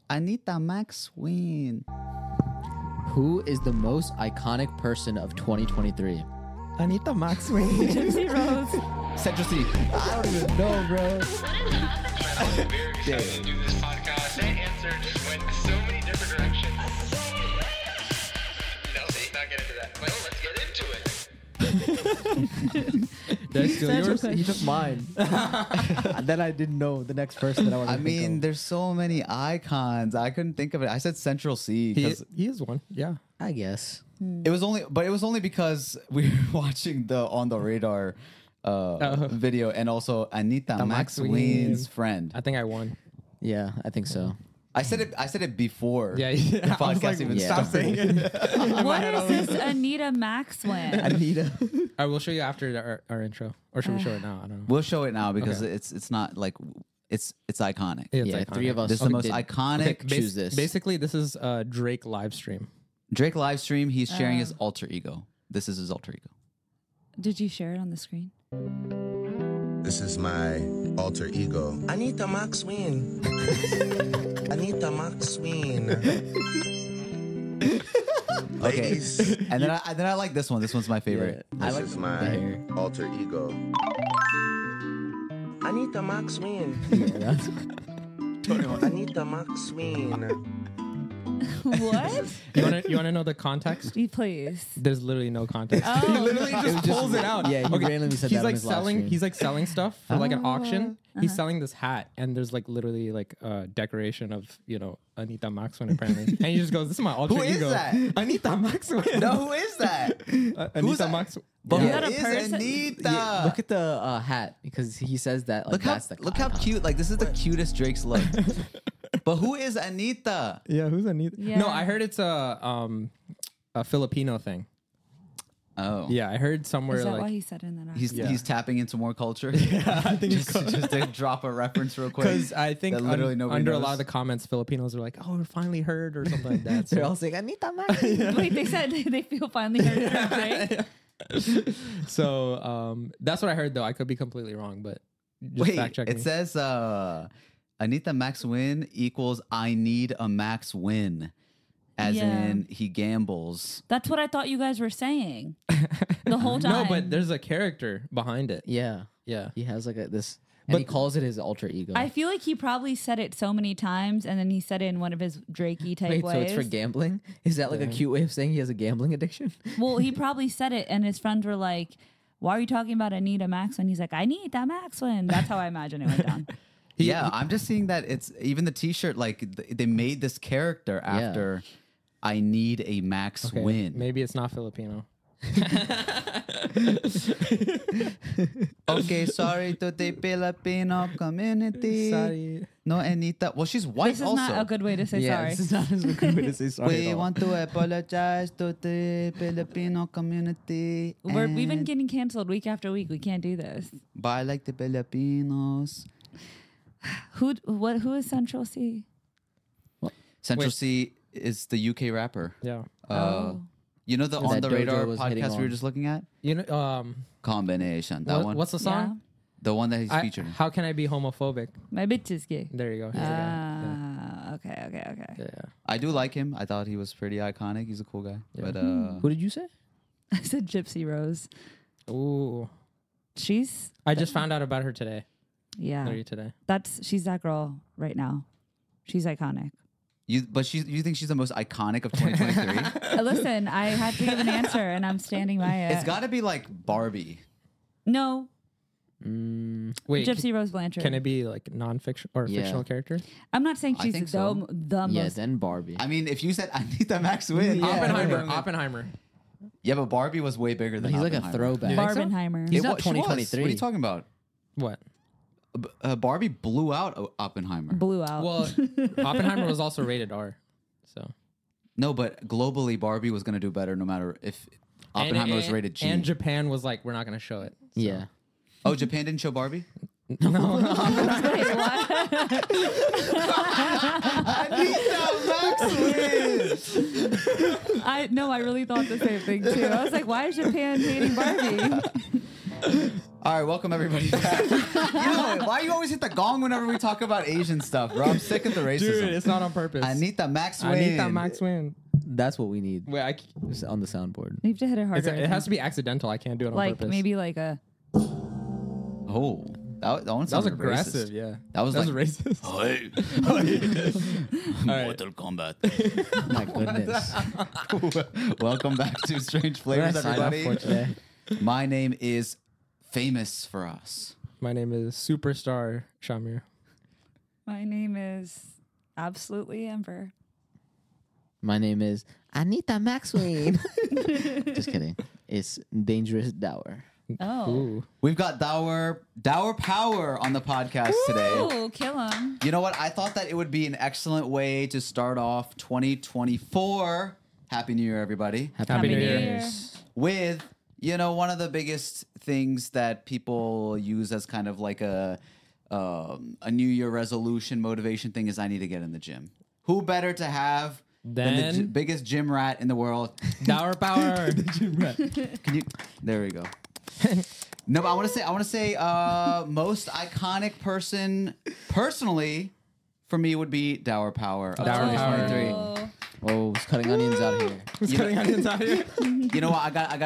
Anita Maxwin. Who is the most iconic person of 2023? Anita Maxwin. Gypsy Rose. Central C. I don't even know, bro. I'm very excited to do this podcast. That answer just went so many different directions. No, see, not get into that. Well, let's get into it. That's still Central yours. question. He took mine. And then I didn't know the next person that I wanted I to think mean, of. there's so many icons. I couldn't think of it. I said Central C because He is one. Yeah. I guess. it was only because we were watching the On the Radar video, and also Anita The Maxwin's Maxwin. friend. I think I won. Yeah, I think so. I said it before. Yeah. the I was podcast like, even stop started. saying it. What is this Anita Maxwin? Anita. I will show you after our intro. Or should we show it now? I don't know. We'll show it now because Okay. it's not like it's iconic. It's Yeah, iconic. three of us. This is the most did- iconic. choose this. Basically, this is Drake live stream. Drake live stream. He's sharing his alter ego. This is his alter ego. Did you share it on the screen? This is my alter ego. Anita Maxwin. Anita Maxwin. Okay, Ladies, and then I like this one. This one's my favorite. I this like is the my hair. alter ego. Anita Maxwin. Anita Maxwin. What? You wanna know the context? Please. There's literally no context. Oh, He literally just pulls it out. Yeah, he randomly said he's that on like his live selling. stream. He's like selling stuff for like an auction. He's Uh-huh. selling this hat, and there's like literally like a decoration of Anita Maxwin apparently, and he just goes, "This is my alter Who is ego." that? Anita Maxwin. No, who is that? Anita that? Maxwin. But Is who that a is person? Anita? Yeah, look at the hat because he says that like Look how that's the look how icon. cute. Like this is the cutest Drake's look. But who is Anita? Yeah, who's Anita? Yeah. No, I heard it's a Filipino thing. Oh, Yeah, I heard somewhere Is that like why he said in that? He's tapping into more culture. I think it's just to drop a reference real quick. because I think that literally nobody under a knows. lot of the comments, Filipinos are like, "Oh, we're finally heard" or something like that. They're So, all saying Anita Maxwin. Wait, they said they feel finally heard from Drake. so that's what I heard though. I could be completely wrong, but just Wait, fact check it me. says Anita Maxwin equals I need a max win, as Yeah. in he gambles. That's what I thought you guys were saying the whole time. No, but there's a character behind it. Yeah, Yeah. he has like this, and he But- calls it his alter ego. I feel like he probably said it so many times, and then he said it in one of his Drakey type Wait, ways. so it's for gambling? Is that like a cute way of saying he has a gambling addiction? Well, he probably said it, and his friends were like, "Why are you talking about Anita Maxwin?" He's like, "I need that Maxwin." That's how I imagine it went down. Yeah, I'm just seeing that it's even the T-shirt. Like they made this character after I need a max Okay, win. Maybe it's not Filipino. Okay, sorry to the Filipino community. Sorry. No, Anita. Well, she's white This is also. not a good way to say sorry. this is not a good way to say sorry. We at all. want to apologize to the Filipino community. We've been and getting canceled week after week. We can't do this. Buy like the Filipinos. Who is Central C? Central Wait. C is the UK rapper. Yeah. You know the That On the Dojo Radar was hitting podcast we were on. just looking at? You know, Combination. That one. what's the song? The one that he's featured. How can I be homophobic? My bitch is gay. There you go. He's the guy. Okay. Yeah. I do like him. I thought he was pretty iconic. He's a cool guy. Yeah. But Who did you say? I said Gypsy Rose. Ooh. She's I just found out about her today. yeah. Literally today. She's that girl right now. She's iconic. you think she's the most iconic of 2023? Listen, I had to give an answer, and I'm standing by it. It's got to be like Barbie. No, Wait, Gypsy Rose Blanchard. can it be like non-fiction or Yeah. fictional character? I'm not saying I she's think the, so. the Yeah, most. then Barbie. I mean, if you said Anita Maxwin, Oppenheimer. Yeah, but Barbie was way bigger than He's like a Oppenheimer. throwback. You think so? Barbenheimer. He's It not wa- she was. 2023. What are you talking about? What? Barbie blew out Oppenheimer. Blew out. Well, Oppenheimer was also rated R. So No, but globally, Barbie was going to do better no matter if Oppenheimer was rated G. And Japan was like, we're not going to show it. So. Yeah. Oh, Japan didn't show Barbie? Wait, what? I really thought the same thing too. I was like, why is Japan hating Barbie? All right, welcome everybody back. Why you always hit the gong whenever we talk about Asian stuff, bro? I'm sick of the racism. Dude, it's not on purpose. Anita Maxwin. Anita Maxwin. That's what we need. Wait, It's on the soundboard. You have to hit it harder. it has to be accidental. I can't do it on like purpose. maybe like a. Oh, that one that was sounded aggressive. racist. Yeah, That was like- racist. Hey. right. Mortal Kombat. My goodness. Welcome back to Strange What did I Flavors, sign up everybody. for today? My name is Famous for Us. My name is Superstar Shamir. My name is absolutely Ember. My name is Anita Maxwin. Just kidding. It's Dangerous Dower. Oh. Ooh. We've got Dower Power on the podcast today. Oh, kill him. You know what? I thought that it would be an excellent way to start off 2024. Happy New Year, everybody. Happy New Year. Year. With, one of the biggest things that people use as kind of like a New Year resolution motivation thing is I need to get in the gym. Who better to have than the Then- biggest gym rat in the world? Dower Power. Can you? There we go. No, but I want to say, most iconic person, personally, for me would be Dower Power of Dower Power. 2023. Oh. Oh, it's cutting onions out here. Who's cutting onions out here? You know what? I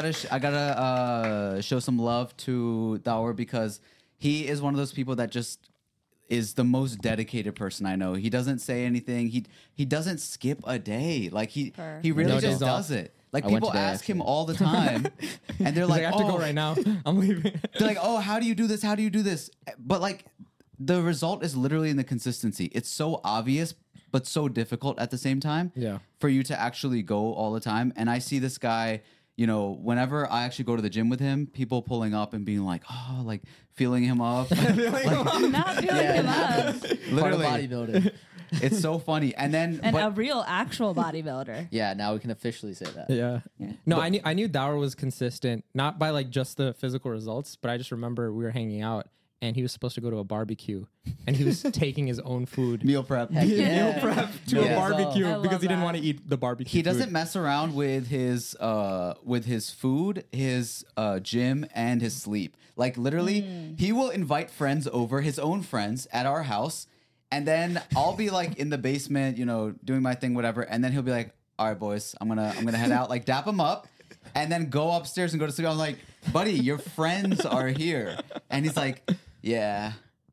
gotta show some love to Dower because he is one of those people that just is the most dedicated person I know. He doesn't say anything. He doesn't skip a day. Like he really No just days off. does it. Like I went people today, ask him actually. all the time, and they're He's like, like, I have to "Oh, go right now. I'm leaving. they're like, oh, how do you do this? How do you do this? But like, the result is literally in the consistency. It's so obvious, but so difficult at the same time. Yeah. For you to actually go all the time. And I see this guy, whenever I actually go to the gym with him, people pulling up and being like, oh, like feeling him up. I'm not feeling him up. Part of Literally. bodybuilding. It's so funny. And then, And but- a real actual bodybuilder. Yeah, now we can officially say that. Yeah. Yeah. No, I knew Dower was consistent, not by like just the physical results, but I just remember we were hanging out and he was supposed to go to a barbecue and he was taking his own food meal prep. Heck yeah. meal prep to Yeah. a barbecue I love because he didn't that. want to eat the barbecue. He doesn't food. mess around with his food, his gym, and his sleep. Like literally, he will invite friends over, his own friends, at our house, and then I'll be like in the basement, doing my thing, whatever. And then he'll be like, "All right, boys, I'm gonna head out." Like dap him up, and then go upstairs and go to sleep. I'm like, "Buddy, your friends are here," and he's like, "Yeah."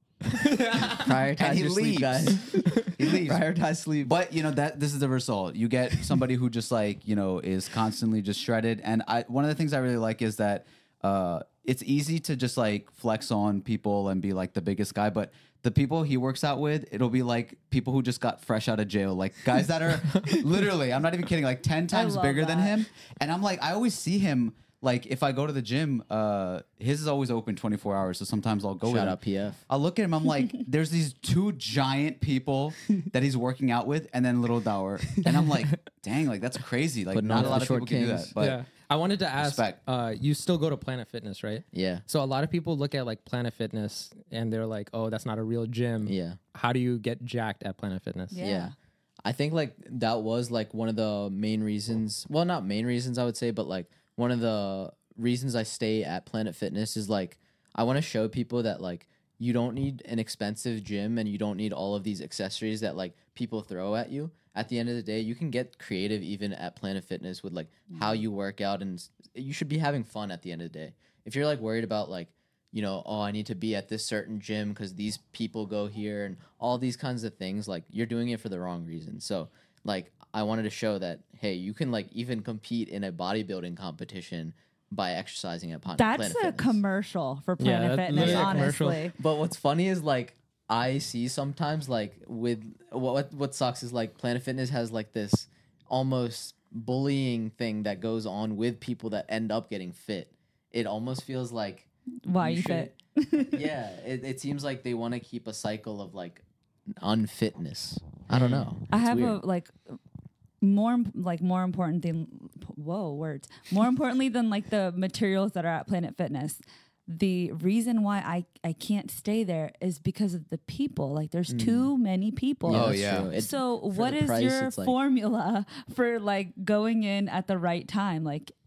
Prioritize And he your sleep, leaves. guys. He leaves. Prioritize sleep. But that this is the result. You get somebody who just is constantly just shredded. And one of the things I really like is that it's easy to just like flex on people and be like the biggest guy, but the people he works out with, it'll be like people who just got fresh out of jail, like guys that are literally, I'm not even kidding, like 10 times love bigger than that. him. And I'm like, I always see him. Like if I go to the gym, his is always open 24 hours. So sometimes I'll go with Shout him. out PF. I'll look at him. I'm like, there's these two giant people that he's working out with, and then little Dower, and I'm like, dang, like that's crazy. Like But not not a lot the of people short can do kings. that. But yeah. I wanted to ask, Respect. you still go to Planet Fitness, right? Yeah. So a lot of people look at like Planet Fitness and they're like, oh, that's not a real gym. Yeah. How do you get jacked at Planet Fitness? Yeah. I think like that was like one of the main reasons. Well, not main reasons I would say, but like one of the reasons I stay at Planet Fitness is like I want to show people that like you don't need an expensive gym and you don't need all of these accessories that like people throw at you. At the end of the day, you can get creative even at Planet Fitness with like how you work out, and you should be having fun at the end of the day. If you're like worried about like, oh, I need to be at this certain gym because these people go here and all these kinds of things, like you're doing it for the wrong reason. So like I wanted to show that, hey, you can like even compete in a bodybuilding competition by exercising at Planet That's Fitness. a commercial for Planet that's Fitness, literally a commercial. honestly. But what's funny is like I see sometimes like with what sucks is like Planet Fitness has like this almost bullying thing that goes on with people that end up getting fit. It almost feels like Why you fit? yeah, it seems like they want to keep a cycle of like unfitness. I don't know. I It's have weird. a like more important than more importantly than like the materials that are at Planet Fitness. The reason why I can't stay there is because of the people. Like there's too many people. Yeah, Oh, that's yeah. true. It- So for what the is price, your it's like- formula for like going in at the right time? Like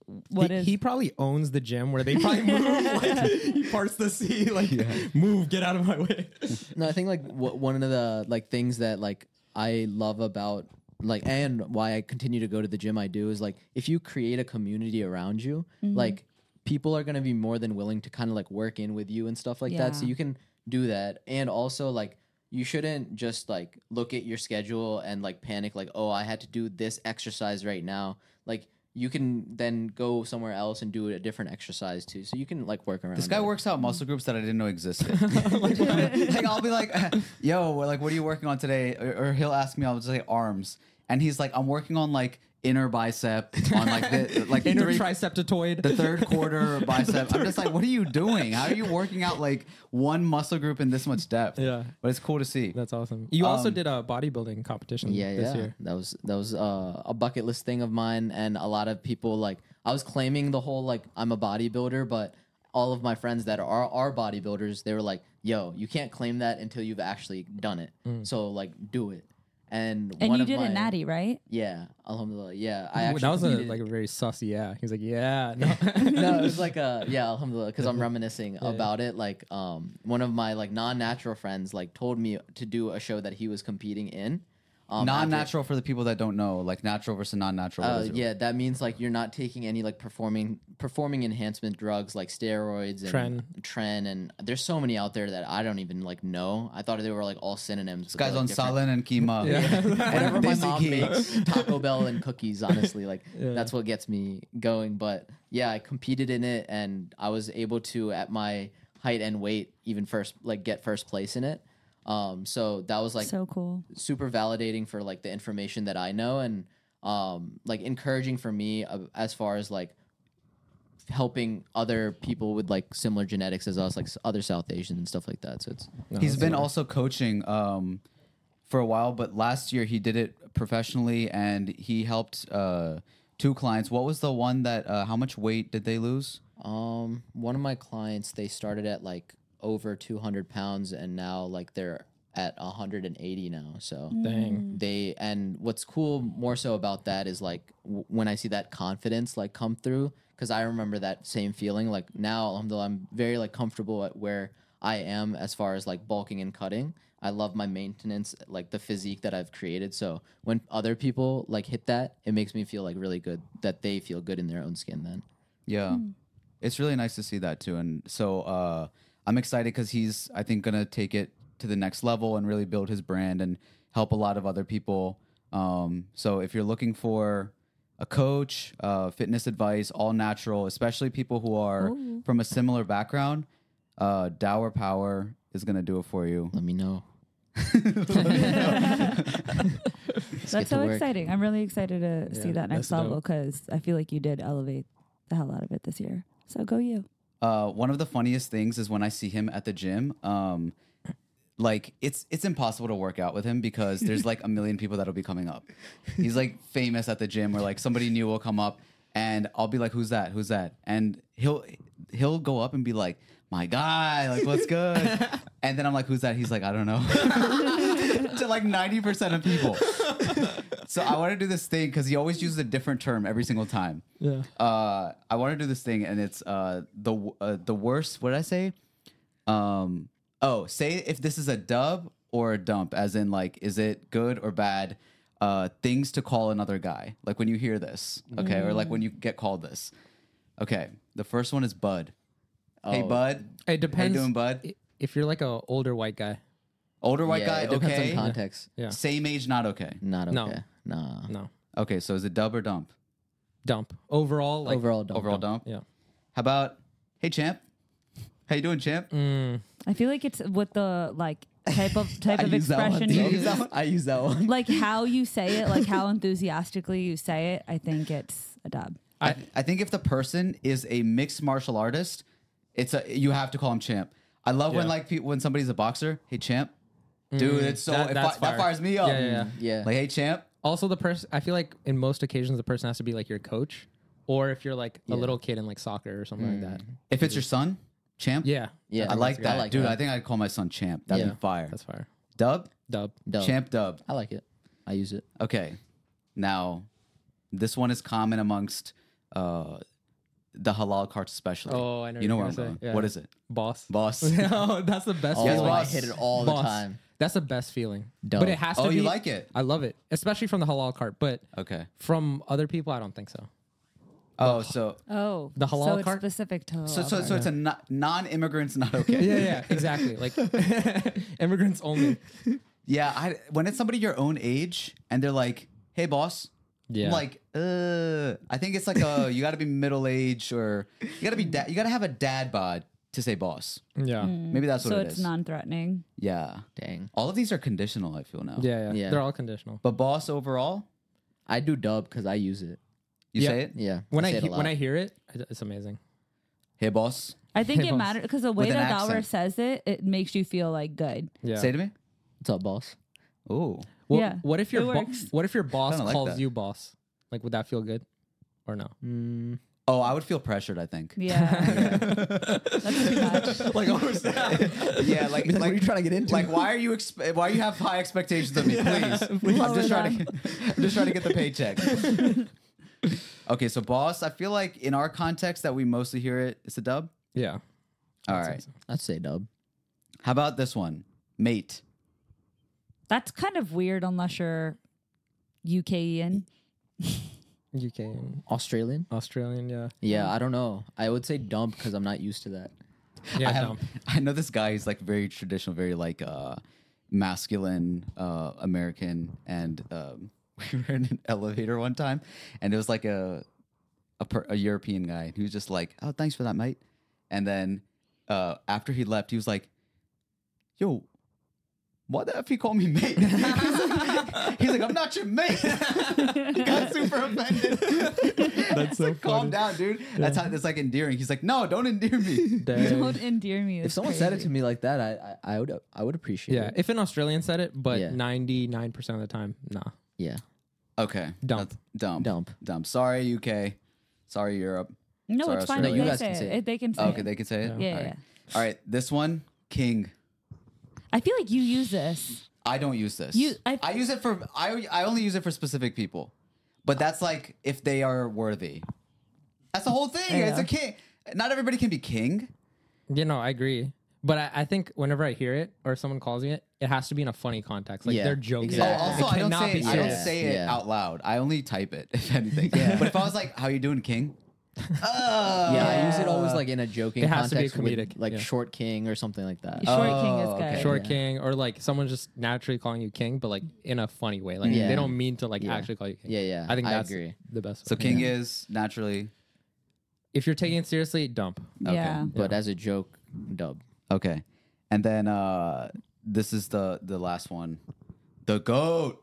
what is? He probably owns the gym where they probably move. Like, he parts the sea. Like, move, get out of my way. No, I think like one of the like things that like I love about like and why I continue to go to the gym I do is like if you create a community around you, like people are gonna be more than willing to kind of like work in with you and stuff like that. So Yeah. you can do that. And also like you shouldn't just like look at your schedule and like panic like, oh, I had to do this exercise right now. Like you can then go somewhere else and do a different exercise too. So you can like work around. This guy it. works out muscle groups that I didn't know existed. Like I'll be like, "Yo, like, what are you working on today?" Or he'll ask me, I'll just say arms, and he's like, "I'm working on like inner bicep on like the like Inner three- triceptoid. the third quarter bicep." I'm just like, "What are you doing? How are you working out like one muscle group in this much depth?" Yeah. But it's cool to see. That's awesome. You also did a bodybuilding competition this year. That was a bucket list thing of mine, and a lot of people like I was claiming the whole like I'm a bodybuilder, but all of my friends that are bodybuilders, they were like, "Yo, you can't claim that until you've actually done it. So like, do it." And and one you of did my, it natty, right? Yeah, alhamdulillah. Yeah, I Ooh, actually that was competed- like a very sussy yeah. He's like, yeah, no. no, it was like alhamdulillah, because I'm reminiscing about it. Like, one of my like non-natural friends like told me to do a show that he was competing in. Non-natural for the people that don't know, like natural versus non-natural. what is it? Yeah, that means like you're not taking any like performing enhancement drugs like steroids and Tren, and there's so many out there that I don't even like know. I thought they were like all synonyms. This guy's on Salin and Kima. Whatever my Desi mom Key. makes, Taco Bell and cookies. Honestly, like that's what gets me going. But yeah, I competed in it, and I was able to at my height and weight even get first place in it. So that was like So cool. super validating for like the information that I know, and like encouraging for me as far as like helping other people with like similar genetics as us, like other South Asians and stuff like that. So it's He's been also coaching for a while, but last year he did it professionally, and he helped 2 clients. What was the one that? How much weight did they lose? one of my clients, they started at like over 200 pounds, and now like they're at 180 now. So Dang. and what's cool more so about that is like when I see that confidence like come through, because I remember that same feeling. Like now, alhamdulillah, I'm very like comfortable at where I am as far as like bulking and cutting. I love my maintenance, like the physique that I've created. So when other people like hit that, it makes me feel like really good that they feel good in their own skin then. Yeah, it's really nice to see that too. And so I'm excited because he's, I think, gonna take it to the next level and really build his brand and help a lot of other people. So if you're looking for a coach, fitness advice, all natural, especially people who are from a similar background, Dower Power is gonna do it for you. Let me know. That's so exciting. I'm really excited to see that next that's dope. level because I feel like you did elevate the hell out of it this year. So go you. One of the funniest things is when I see him at the gym. Like it's impossible to work out with him because there's like a million people that'll be coming up. He's like famous at the gym where like somebody new will come up and I'll be like, "Who's that? Who's that?" And he'll go up and be like, "My guy, like what's good?" And then I'm like, "Who's that?" He's like, "I don't know." To like 90% of people. So I want to do this thing because he always uses a different term every single time. Yeah. I want to do this thing, and it's the worst. What did I say? Say if this is a dub or a dump, as in like, is it good or bad? Things to call another guy, like when you hear this, okay, or like when you get called this. Okay, the first one is Bud. Hey, Bud. It depends. How you doing, Bud? If you're like a older white guy, Older white Yeah, guy. it depends Okay. on context. yeah, Same age, not okay. Not okay. No. Nah. no, Okay, so is it dub or dump? dump. Overall, like Overall, don't. Overall dump. yeah. How about, hey, champ? How you doing, champ? I feel like it's with the like type of use that one. expression Do you you use use. that one? I use that one. Like how you say it, like how enthusiastically you say it. I think it's a dub. I think if the person is a mixed martial artist, you have to call him champ. I love when Yeah. like when somebody's a boxer. Hey, champ. Dude, it's so That's that fire. fires me up. Yeah, yeah, yeah. Yeah. Like, hey, champ. Also, the person. I feel like in most occasions, the person has to be like your coach, or if you're like a little kid in like soccer or something like that. If it's your son, champ. Yeah, Yeah. I like that, I like dude. that. I think I'd call my son champ. That'd Yeah. be fire. that's fire. Dub, Dub. Dub. champ, dub. I like it. I use it. Okay, now this one is common amongst the halal carts especially. Oh, I know You know what where I'm you're going. gonna say, yeah. What is it? Boss. Boss. Oh, that's the best Oh, Yes, feeling. I boss. hit it all the Boss. time. That's the best feeling. Dope. But it has to Oh, be. you like it? I love it, especially from the halal cart. But Okay. from other people, I don't think so. Oh, so Oh, The halal so it's cart? specific to halal. so it's a non-immigrants not okay. Yeah, exactly. Like immigrants only. Yeah, when it's somebody your own age and they're like, "Hey, boss," Yeah. I'm like, I think it's like you got to be middle aged or you got to be you got to have a dad bod to say boss. Yeah, Maybe that's what so it it's is. non-threatening. Yeah, Dang. all of these are conditional. I feel now. yeah. Yeah. They're all conditional. but boss overall, I do dub because I use it. you Yeah. say it. Yeah. When say it a when lot. I hear it, it's amazing. Hey, boss. I think Hey, it boss. matters because the way With an that Dauer accent. says it, it makes you feel like good. Yeah. Say it to me. What's up, boss? Oh, What, Yeah, What if your it works. What if your boss Kinda like calls that. you boss? Like, would that feel good, or no? oh, I would feel pressured. I think. Yeah, that's too much. Like, oh, Yeah, like What are you trying to get into? Like, why are you why you have high expectations of me? Please, I'm just trying to I'm just trying to get the paycheck. Okay, so boss, I feel like in our context that we mostly hear it, it's a dub. yeah. All right. I'd say dub. How about this one, mate? That's kind of weird unless you're UKian. UK and Australian? Australian, yeah. Yeah, I don't know. I would say dumb because I'm not used to that. Yeah, dumb. I know this guy is like very traditional, very like masculine American, and we were in an elevator one time, and it was like a European guy, and he was just like, "Oh, thanks for that, mate," and then after he left, he was like, "Yo, why the F you call me mate?" He's like, "I'm not your mate." He got super offended. That's so like, calm down, dude. That's how it's like endearing. He's like, "No, don't endear me." Don't endear me. If someone said it to me like that, I would appreciate Yeah, it. if an Australian said it, but Yeah. 99% of the time, nah. Yeah. Okay, Dump. That's dump, Dump. Sorry, UK. Sorry, Europe. No, Sorry, it's fine. Australia. They You guys say can say it. it. They can say Okay, it. they can say it. Yeah, All right. yeah. All right, this one, king. I feel like you use this. I don't use this. I use it for I only use it for specific people, but that's like if they are worthy. That's the whole thing. It's Yeah. a king. Not everybody can be king. You know, I agree. But I think whenever I hear it or someone calls me it, it has to be in a funny context. Like Yeah, they're joking. exactly. Also, It I don't cannot say be it, I don't serious. say it Yeah. out loud. I only type it, if anything. But if I was like, "How you doing, king?" Yeah, I use it always like in a joking It has to be context comedic, with like yeah. short king or something like that. Short king is okay. good. Short Yeah. king, or like someone just naturally calling you king, but like in a funny way. Like Yeah. they don't mean to like Yeah. actually call you king. Yeah, yeah. I think I that's agree. the best. So way. king is naturally If you're taking it seriously, dump. Yeah. But as a joke, dub. okay, and then this is the last one, the goat.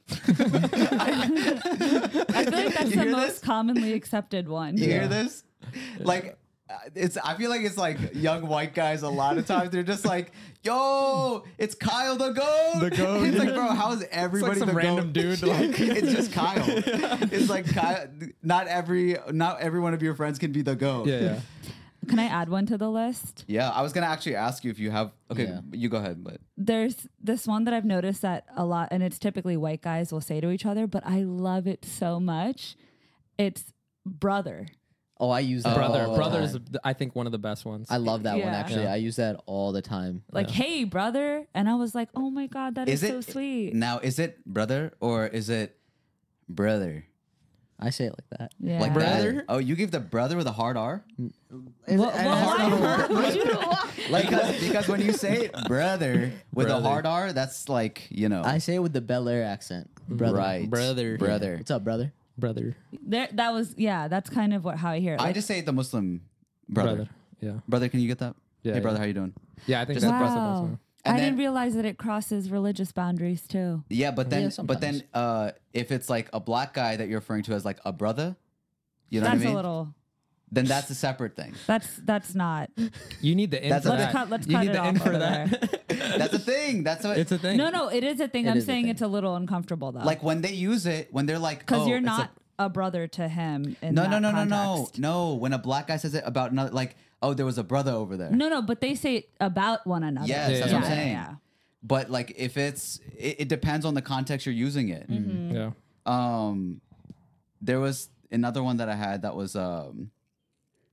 I feel like that's the most commonly accepted one. You hear this? Like, I feel like it's like young white guys. A lot of times they're just like, "Yo, it's Kyle the goat." The goat. It's like, bro, how is everybody some the random goat? dude, like- it's just Kyle. It's like Kyle. Not every one of your friends can be the goat. Yeah. Can I add one to the list? Yeah, I was gonna actually ask you if you have. Okay, Yeah. you go ahead. But There's this one that I've noticed that a lot, and it's typically white guys will say to each other, but I love it so much. It's brother. Oh, I use that. Brother. all the Brother is, time. I think, one of the best ones. I love that one Yeah. actually. Yeah. I use that all the time. Like, hey, brother. And I was like, oh my God, that is so sweet. Now, is it brother or is it brother? I say it like that. Yeah. Like Brother? that? Oh, you give the brother with a hard R? Why would you- Like because when you say it, brother with a hard R, that's like, you know. I say it with the Bel Air accent. Brother. Right. Brother. Brother. What's up, brother? Brother. That's kind of how I hear it. I Like, just say the Muslim brother. Yeah. Brother, can you get that? Yeah, Hey, brother, yeah. how you doing? Yeah, I think Just that's the best wow. one. And I then- didn't realize that it crosses religious boundaries too. Yeah, but then sometimes. If it's like a black guy that you're referring to as like a brother, you know That's what I mean? a little. Then that's a separate thing. That's not. You need the in That's for a- that. Let's you cut need it the off in for over that. That's a thing. That's what It's a thing. No, it is a thing. It I'm is a saying thing. it's a little uncomfortable though. like when they use it, when they're like, because oh, you're it's not a brother to him. In No, that no. context. No, when a black guy says it about another, like, oh, there was a brother over there. No, but they say it about one another. Yes, that's Yeah, what I'm yeah, saying. Yeah. But like, if it depends on the context you're using it. Mm-hmm. Yeah. There was another one that I had that was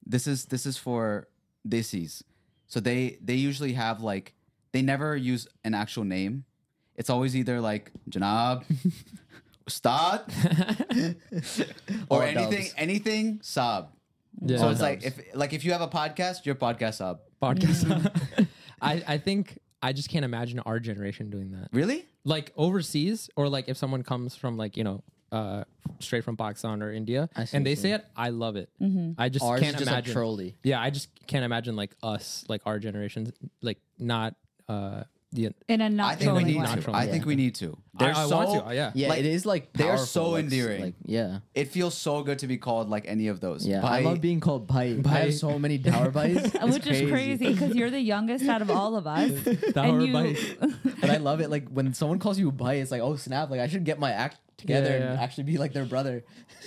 this is for Desis. So they usually have like they never use an actual name. It's always either like Janab, Ustad, or All anything dubs. anything Saab. Yeah. So All it's like dubs. if you have a podcast, your podcast Saab. Podcast. I think I just can't imagine our generation doing that. Really? Like overseas, or like if someone comes from like straight from Pakistan or India, I see and they what say it, I love it. I just Ours can't is just like imagine. trolly. Yeah, I just can't imagine like us, like our generations, like not the. In a I not think we trolling need way. Not to. trolling. I think we need to. They're I so want to. Yeah. Yeah, Like, it is like they are powerful, so like, endearing. Like, yeah. It feels so good to be called like any of those. Yeah, I Bhai. love being called bhai. I Bhai. have so many dower bhais, Which is crazy because you're the youngest out of all of us. Dower you, bhai. But I love it. Like when someone calls you bhai, it's like, oh snap! Like I should get my act together Yeah, and yeah. actually be like their brother.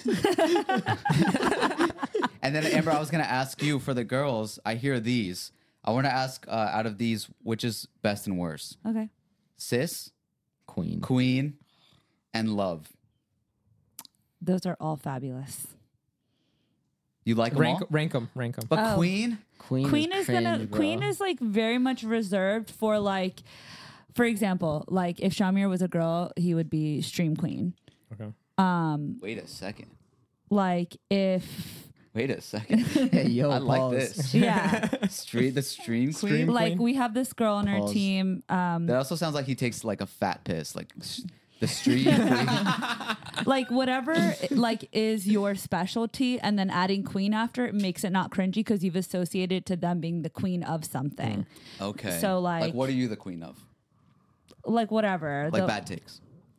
And then Amber, I was gonna ask you for the girls. I hear these. I want to ask out of these, which is best and worst? Okay. Sis, Queen. Queen, and Love. Those are all fabulous. You like them Rank all? rank them. But Oh. Queen, Queen is cringe, bro. Queen is like very much reserved for like, for example, like if Shamir was a girl, he would be Stream Queen. Okay. wait a second. Like if Wait a second. Hey yo, I like pause. this. yeah, The stream queen. Stream- like Queen? we have this girl on our Pause. team. That also sounds like he takes like a fat piss, like the street queen. Like whatever like is your specialty, and then adding Queen after it makes it not cringy because you've associated to them being the queen of something. Okay. So, like- what are you the queen of? Like whatever. Like The- bad takes.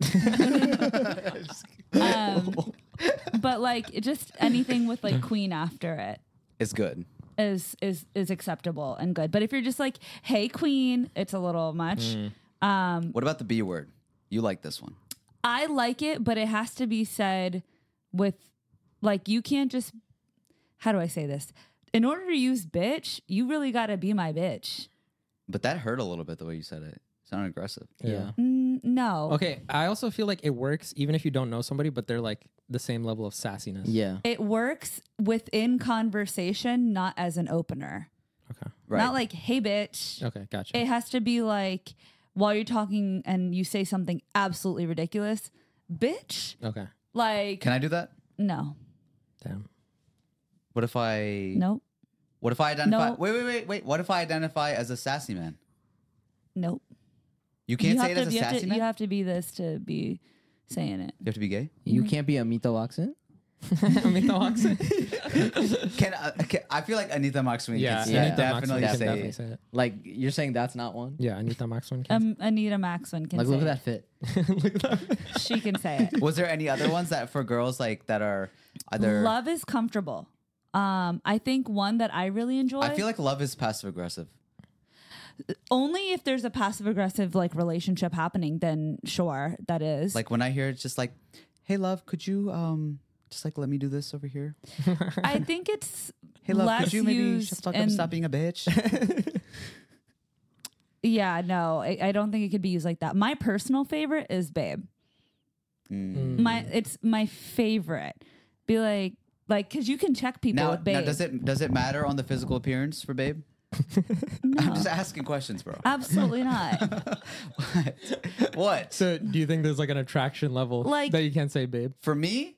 but like just anything with like Queen after it It's good. is acceptable and good. But if you're just like, hey Queen, it's a little much. What about the B word? You like this one? I like it, but it has to be said with like you can't just how do I say this? In order to use bitch, you really gotta be my bitch. But that hurt a little bit the way you said it. Sounded aggressive. Yeah. No. Okay, I also feel like it works even if you don't know somebody, but they're like the same level of sassiness. Yeah. It works within conversation, not as an opener. Okay. Right. Not like, hey bitch. Okay, gotcha. It has to be like while you're talking and you say something absolutely ridiculous, bitch. Okay. Like Can I do that? no. Damn. What if I? Nope. What if I identify? No. Wait. What if I identify as a sassy man? Nope. You can't you say have it as to, a you have sassy to, man. you have to be this to be saying it. You have to be gay. You can't be a Mito accent. I feel like Anita Maxwin Yeah, can Anita definitely Maxwin can say. definitely say it. Like you're saying that's not one. Yeah, Anita Maxwin can. Anita Maxwin can Like say look at it. that fit. She can say it. Was there any other ones that for girls like that are either? Love is comfortable. I think one that I really enjoy. I feel like love is passive aggressive. only if there's a passive aggressive like relationship happening, then sure, that is. Like when I hear it's just like, "Hey love, could you just like let me do this over here?" I think it's Hey love, less could you maybe used shut the fuck up in- and stop being a bitch? Yeah, no, I don't think it could be used like that. My personal favorite is babe. It's my favorite. Be like because you can check people now, with babe. does it matter on the physical appearance for babe? I'm just asking questions, bro. Absolutely not. What? So, do you think there's like an attraction level Like- that you can't say, babe? For me?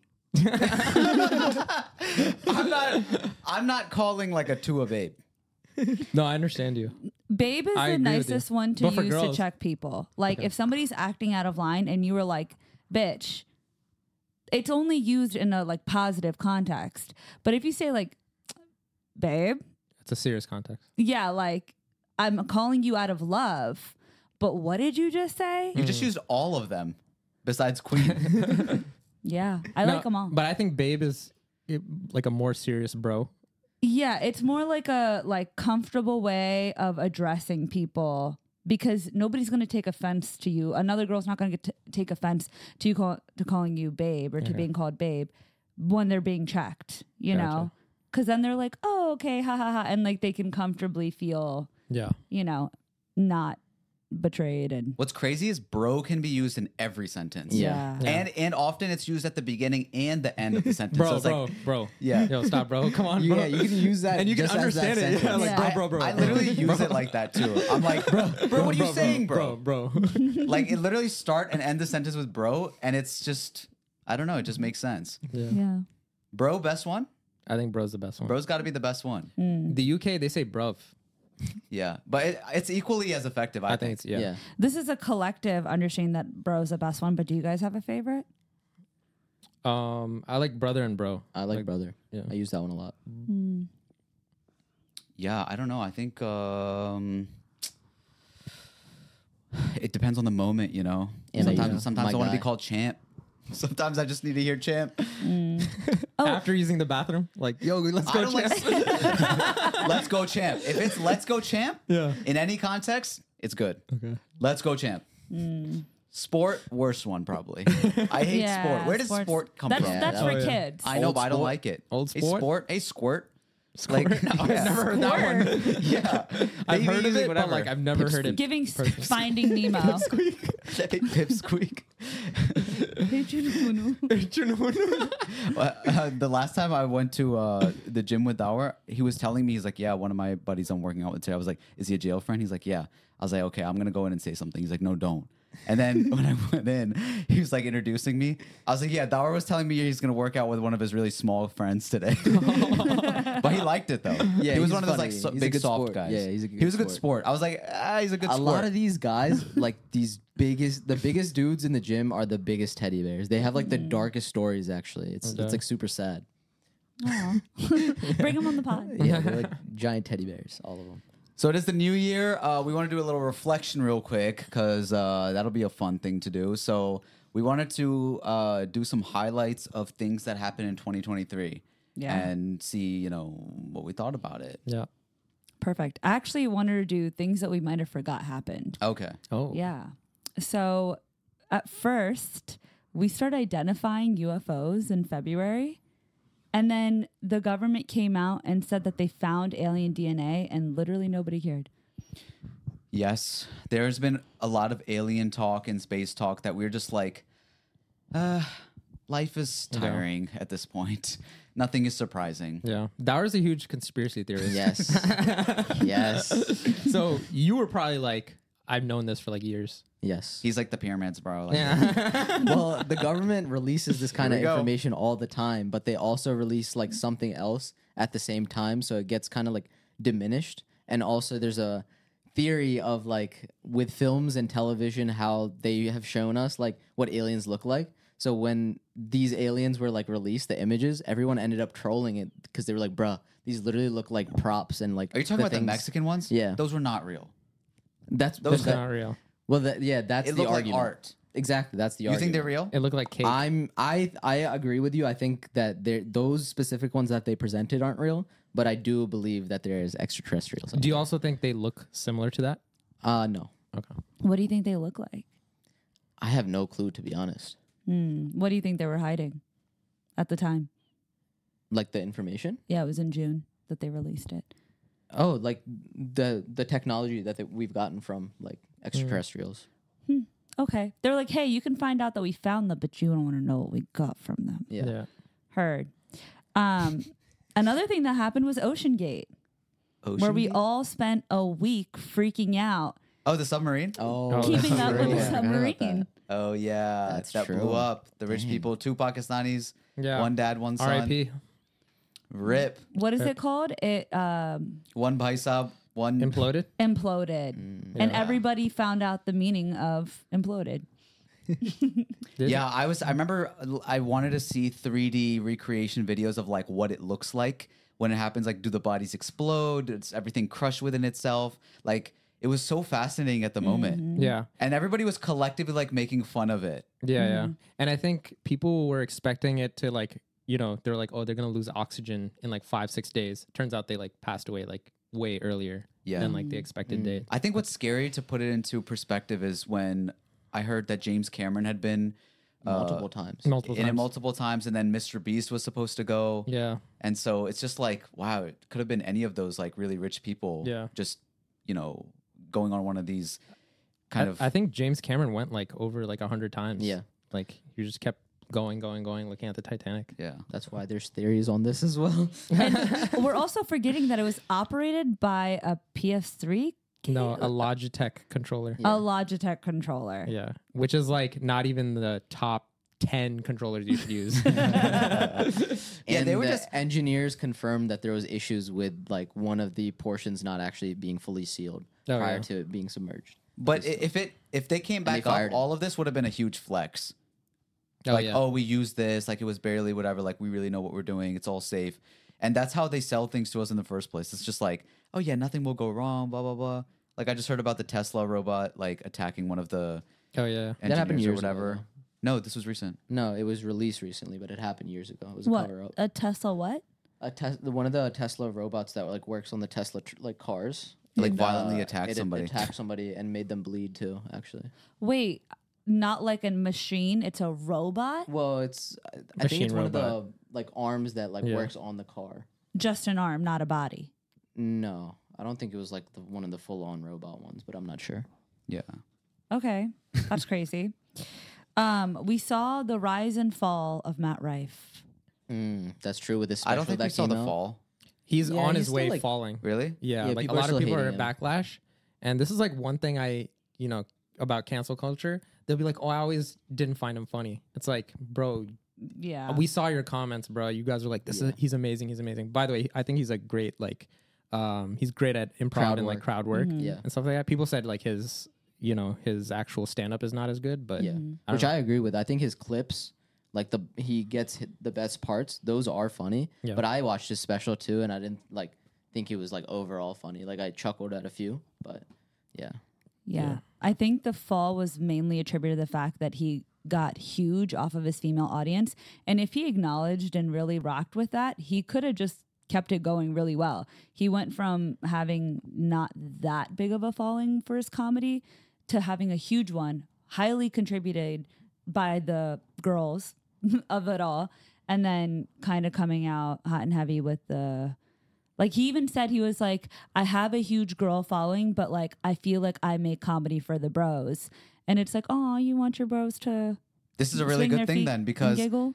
I'm not calling like a two a babe. No, I understand you. Babe is I the agree with you. nicest one to But for use to girls- check people. Like if somebody's acting out of line and you were like, bitch, it's only used in a like positive context. But if you say like, babe, It's a serious context. yeah, like I'm calling you out of love, but what did you just say? You just used all of them besides Queen. Yeah, I like them all. But I think babe is like a more serious bro. Yeah, it's more like a comfortable way of addressing people because nobody's going to take offense to you. Another girl's not going to take offense to you calling you babe or to being called babe when they're being checked, you know? Because then they're like, oh, okay, ha ha ha. And like they can comfortably feel, Yeah. you know, not betrayed and What's crazy is bro can be used in every sentence. Yeah. And often it's used at the beginning and the end of the sentence. So Bro, it's bro, like, bro. Yeah. Yo, stop, bro. Come on, bro. Yeah, you can use that and you can just as that understand it. Yeah, sentence. like, Yeah. bro. I literally use it like that too. I'm like, bro, what are you saying, bro? Bro. Like it literally start and end the sentence with bro, and it's just, I don't know, it just makes sense. yeah. Bro, best one? I think bro's the best one. Bro's got to be the best one. The UK, they say bruv. Yeah, but it's equally as effective. I I think it's, yeah. Yeah. This is a collective understanding that bro's the best one, but do you guys have a favorite? I like brother and bro. I like brother. yeah. I use that one a lot. Yeah, I don't know. I think it depends on the moment, you know. And Sometimes my I want to be guy. called champ. Sometimes I just need to hear champ. After using the bathroom, like, yo, let's I go, don't like champ. let's go champ. If it's let's go champ, Yeah. in any context, it's good. Okay. Let's go champ. Sport, worst one probably. I hate Yeah, sport. Where does sports- sport come That's from? that's Yeah, for oh, yeah. kids. I know, Old but I don't sport? like it. Old Hey, sport? Hey, squirt. Like, Like, I've never heard that one. Yeah, I've They heard of use it, but whatever. like I've never heard it. Giving Finding Nemo. Pipsqueak. Hey, Jununu. The last time I went to the gym with Dower, he was telling me, he's like, yeah, one of my buddies I'm working out with today. I was like, is he a jail friend? He's like, yeah. I was like, okay, I'm gonna go in and say something. He's like, no, don't. And then when I went in, he was like introducing me. I was like, yeah, Dower was telling me he's gonna work out with one of his really small friends today. But he liked it though. Yeah, he was he's one of those funny. like He's a big good soft sport. guys. Yeah, he's a he was a good good sport. sport. I was like, he's a good A sport. lot of these guys, like the biggest dudes in the gym are the biggest teddy bears. They have like the darkest stories. Actually, it's like super sad. Aw. Bring them on the pod. Yeah, they're like giant teddy bears, all of them. So it is the new year. We want to do a little reflection real quick because that'll be a fun thing to do. So we wanted to do some highlights of things that happened in 2023 and see, you know, what we thought about it. Yeah. Perfect. I actually wanted to do things that we might have forgot happened. Okay. Oh. Yeah. So at first, we started identifying UFOs in February. And then the government came out and said that they found alien DNA, and literally nobody cared. Yes, there's been a lot of alien talk and space talk that we're just like, life is tiring at this point. Nothing is surprising. Yeah. Dower's a huge conspiracy theorist. Yes, yes, So you were probably like, I've known this for like years. yes. He's like the pyramids, bro. Like, Yeah. Well, the government releases this kind of we go. information all the time, but they also release like something else at the same time, so it gets kind of like diminished. And also, there's a theory of like with films and television how they have shown us like what aliens look like. So when these aliens were like released, the images, everyone ended up trolling it because they were like, "Bruh, these literally look like props." And like, are you talking about the things- Mexican ones? Yeah. Those were not real. That's Those It's that- not real. well, that's It the looked like argument. art. Exactly, that's the You argument. think they're real? It looked like cake. I agree with you. I think that those specific ones that they presented aren't real, but I do believe that there is extraterrestrials. Do you also think they look similar to that? No, Okay. What do you think they look like? I have no clue, to be honest. What do you think they were hiding at the time? Like the information. Yeah, it was in June that they released it. Oh, like the technology that we've gotten from like extraterrestrials. Okay. They're like, hey, you can find out that we found them, but you don't want to know what we got from them. Yeah. Heard. Another thing that happened was Ocean Gate, where we all spent a week freaking out, Oh, the submarine? Oh, keeping that's up true. with the Yeah, I forgot about submarine. that. Oh, yeah. That's that true. blew up. The rich people, 2 Pakistanis, Yeah. one dad, one son. R.I.P. Rip. What is it called? It One bhai sahab, one. Imploded. imploded, and everybody found out the meaning of imploded. Yeah, I remember I wanted to see 3D recreation videos of like what it looks like when it happens. Like, do the bodies explode? Does everything crush within itself? Like, it was so fascinating at the moment. Yeah. And everybody was collectively like making fun of it. Yeah, yeah. And I think people were expecting it to like, you know, they're like, oh, they're gonna lose oxygen in like 5-6 days. Turns out they like passed away like way earlier Yeah. than like the expected date. I think what's scary to put it into perspective is when I heard that James Cameron had been Multiple times. Multiple in it times. multiple times, and then Mr. Beast was supposed to go. Yeah. And so it's just like, wow, it could have been any of those like really rich people. Yeah. Just, you know, going on one of these kind of. I think James Cameron went like over like 100 times. Yeah. Like you just kept going, looking at the Titanic. yeah. That's why there's theories on this as well. And we're also forgetting that it was operated by a PS3, No, a Logitech controller. a Logitech controller. Yeah, which is like not even the top 10 controllers you should use. Yeah, And they were the just- engineers confirmed that there was issues with like one of the portions not actually being fully sealed Oh, prior yeah. to it being submerged. But if they came they back up, fired it. all of this would have been a huge flex. Oh, Like, yeah. oh, we used this, like it was barely whatever, like we really know what we're doing, it's all safe. And that's how they sell things to us in the first place. It's just like, oh yeah, nothing will go wrong, blah blah blah. Like I just heard about the Tesla robot like attacking one of the Oh yeah. engineers happened or years ago, whatever. though. No, this was recent. No, it was released recently, but it happened years ago. It was a What? cover up. A Tesla what? One of the Tesla robots that like works on the Tesla like cars, Like it, violently attacked it somebody. attacked somebody and made them bleed too. Actually, Wait, not like a machine, it's a robot? well, it's I think Machine it's one of robot. the like arms that like Yeah. works on the car. Just an arm, not a body. No, I don't think it was like one of the full on robot ones, but I'm not sure. Yeah. Okay, that's crazy. We saw the rise and fall of Matt Rife. That's true with this special I don't think that we saw came the out. fall. He's Yeah, on he's his still, way like- falling. Really? Yeah, Yeah, like a people are lot of still people are hating him. backlash, and this is like one thing about cancel culture. They'll be like, "Oh, I always didn't find him funny." It's like, bro, Yeah. we saw your comments, bro. You guys are like, "This is he's amazing, he's amazing." By the way, I think he's a great like, he's great at improv Crowd and like work. crowd work Yeah. and stuff like that. People said like his actual stand up is not as good, but Yeah, I which don't I agree with. I think his clips, like he gets the best parts. Those are funny. Yeah. But I watched his special too, and I didn't like think it was like overall funny. Like I chuckled at a few, but yeah, Yeah. I think the fall was mainly attributed to the fact that he got huge off of his female audience. And if he acknowledged and really rocked with that, he could have just kept it going really well. He went from having not that big of a following for his comedy to having a huge one, highly contributed by the girls of it all. And then kind of coming out hot and heavy with the like he even said he was like, I have a huge girl following, but like I feel like I make comedy for the bros. And it's like, oh, you want your bros to This is a really swing their good thing feet then and because giggle?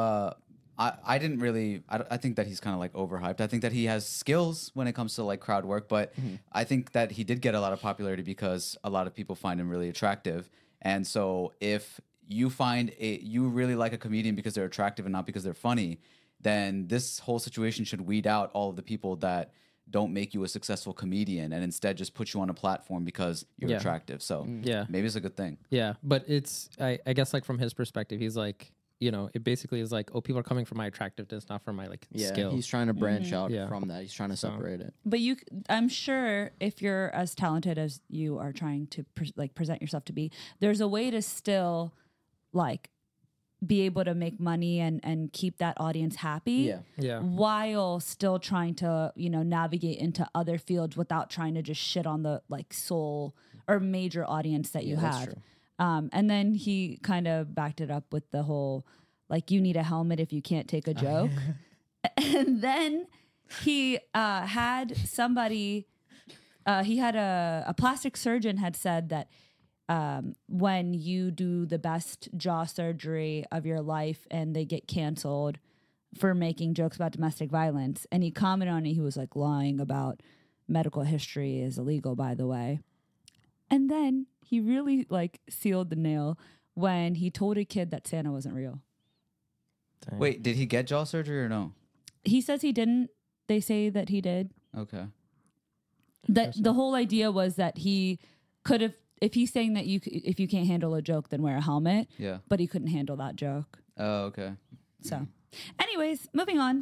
I didn't really I think that he's kind of like overhyped. I think that he has skills when it comes to like crowd work, but I think that he did get a lot of popularity because a lot of people find him really attractive. And so if you find you really like a comedian because they're attractive and not because they're funny, then this whole situation should weed out all of the people that don't make you a successful comedian and instead just put you on a platform because you're Yeah. attractive. So Yeah. maybe it's a good thing. yeah. But it's I guess like from his perspective, he's like, it basically is like, oh, people are coming for my attractiveness, not for my like yeah. skill. He's trying to branch out Yeah. from that. He's trying to separate it. But I'm sure if you're as talented as you are trying to present yourself to be, there's a way to still like be able to make money and keep that audience happy. Yeah. Yeah. While still trying to, navigate into other fields without trying to just shit on the like sole or major audience that you that's have. true. And then he kind of backed it up with the whole like you need a helmet if you can't take a joke. And then he had somebody he had a plastic surgeon had said that when you do the best jaw surgery of your life and they get canceled for making jokes about domestic violence, and he commented on it, he was like lying about medical history is illegal, by the way. And then he really like sealed the nail when he told a kid that Santa wasn't real. Wait, did he get jaw surgery or no? He says he didn't. They say that he did. Okay. That the whole idea was that he could have, if he's saying that if you can't handle a joke, then wear a helmet. Yeah. But he couldn't handle that joke. Oh, okay. So, anyways, moving on.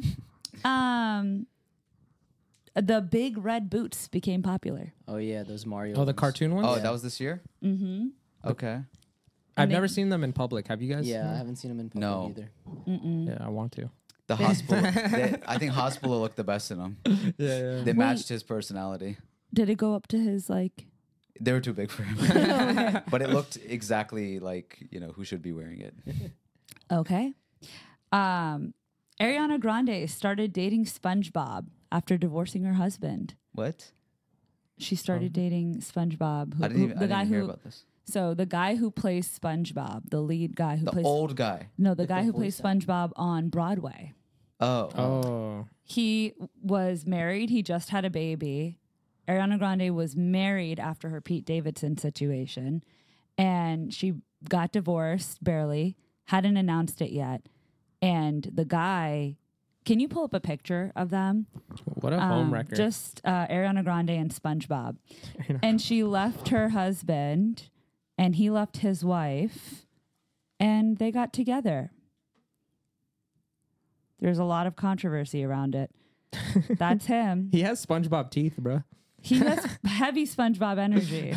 The big red boots became popular. Oh yeah, those Mario. Oh, the ones. cartoon ones? Oh, that was this year? Mm-hmm. Okay. I've and never they- seen them in public. Have you guys? Yeah, I haven't seen them in public No. either. Yeah, I want to. The hospital. I think hospital looked the best in them. Yeah. They matched his personality. Did it go up to his like? They were too big for him. But it looked exactly like, who should be wearing it. Okay. Ariana Grande started dating SpongeBob after divorcing her husband. What? She started dating SpongeBob. I didn't even hear about this. So the guy who plays SpongeBob, the lead guy who The plays old guy. the guy who plays SpongeBob on Broadway. Oh. Oh. He was married. He just had a baby. Ariana Grande was married after her Pete Davidson situation, and she got divorced barely, hadn't announced it yet. And the guy, can you pull up a picture of them? What a home wrecker. Just Ariana Grande and SpongeBob. And she left her husband, and he left his wife, and they got together. There's a lot of controversy around it. That's him. He has SpongeBob teeth, bro. He has heavy SpongeBob energy.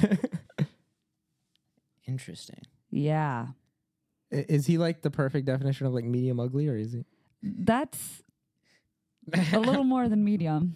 Interesting. Yeah. Is he like the perfect definition of like medium ugly, or is he? That's a little more than medium.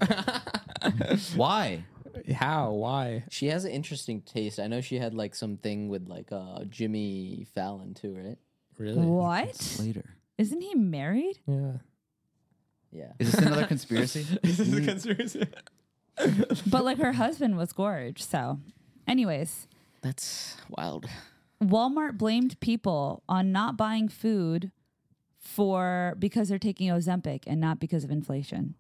Why? How? Why? She has an interesting taste. I know she had like something with like Jimmy Fallon too, right? Really? What? Later. Isn't he married? Yeah. Yeah. Is this another conspiracy? This is a conspiracy. But like her husband was gorge. So, anyways, That's wild. Walmart blamed people on not buying food because they're taking Ozempic and not because of inflation.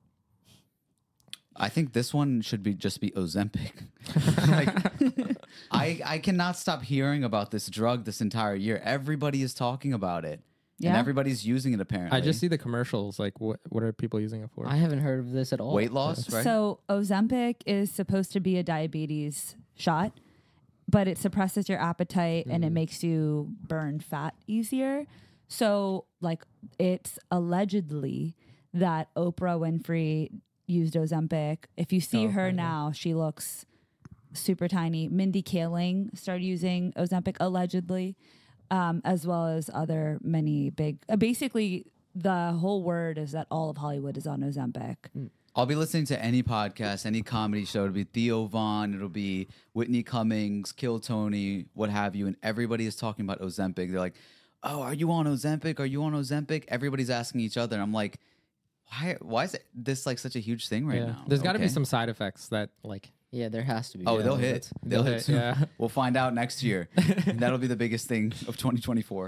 I think this one should just be Ozempic. Like, I cannot stop hearing about this drug this entire year. Everybody is talking about it. And Yeah? everybody's using it apparently. I just see the commercials. Like, what are people using it for? I haven't heard of this at all. weight loss, right? So Ozempic is supposed to be a diabetes shot, but it suppresses your appetite and it makes you burn fat easier. So like it's allegedly that Oprah Winfrey used Ozempic. If you see her now, she looks super tiny. Mindy Kaling started using Ozempic allegedly, as well as other many big. Basically, the whole word is that all of Hollywood is on Ozempic. I'll be listening to any podcast, any comedy show. It'll be Theo Vaughn, it'll be Whitney Cummings, Kill Tony, what have you, and everybody is talking about Ozempic. They're like, "Oh, are you on Ozempic? Are you on Ozempic?" Everybody's asking each other. And I'm like, why is this like such a huge thing right now? There's got to be Okay. some side effects that like. Yeah, there has to be. Oh, Yeah, they'll hit. They'll hit. Soon. yeah. We'll find out next year. And that'll be the biggest thing of 2024.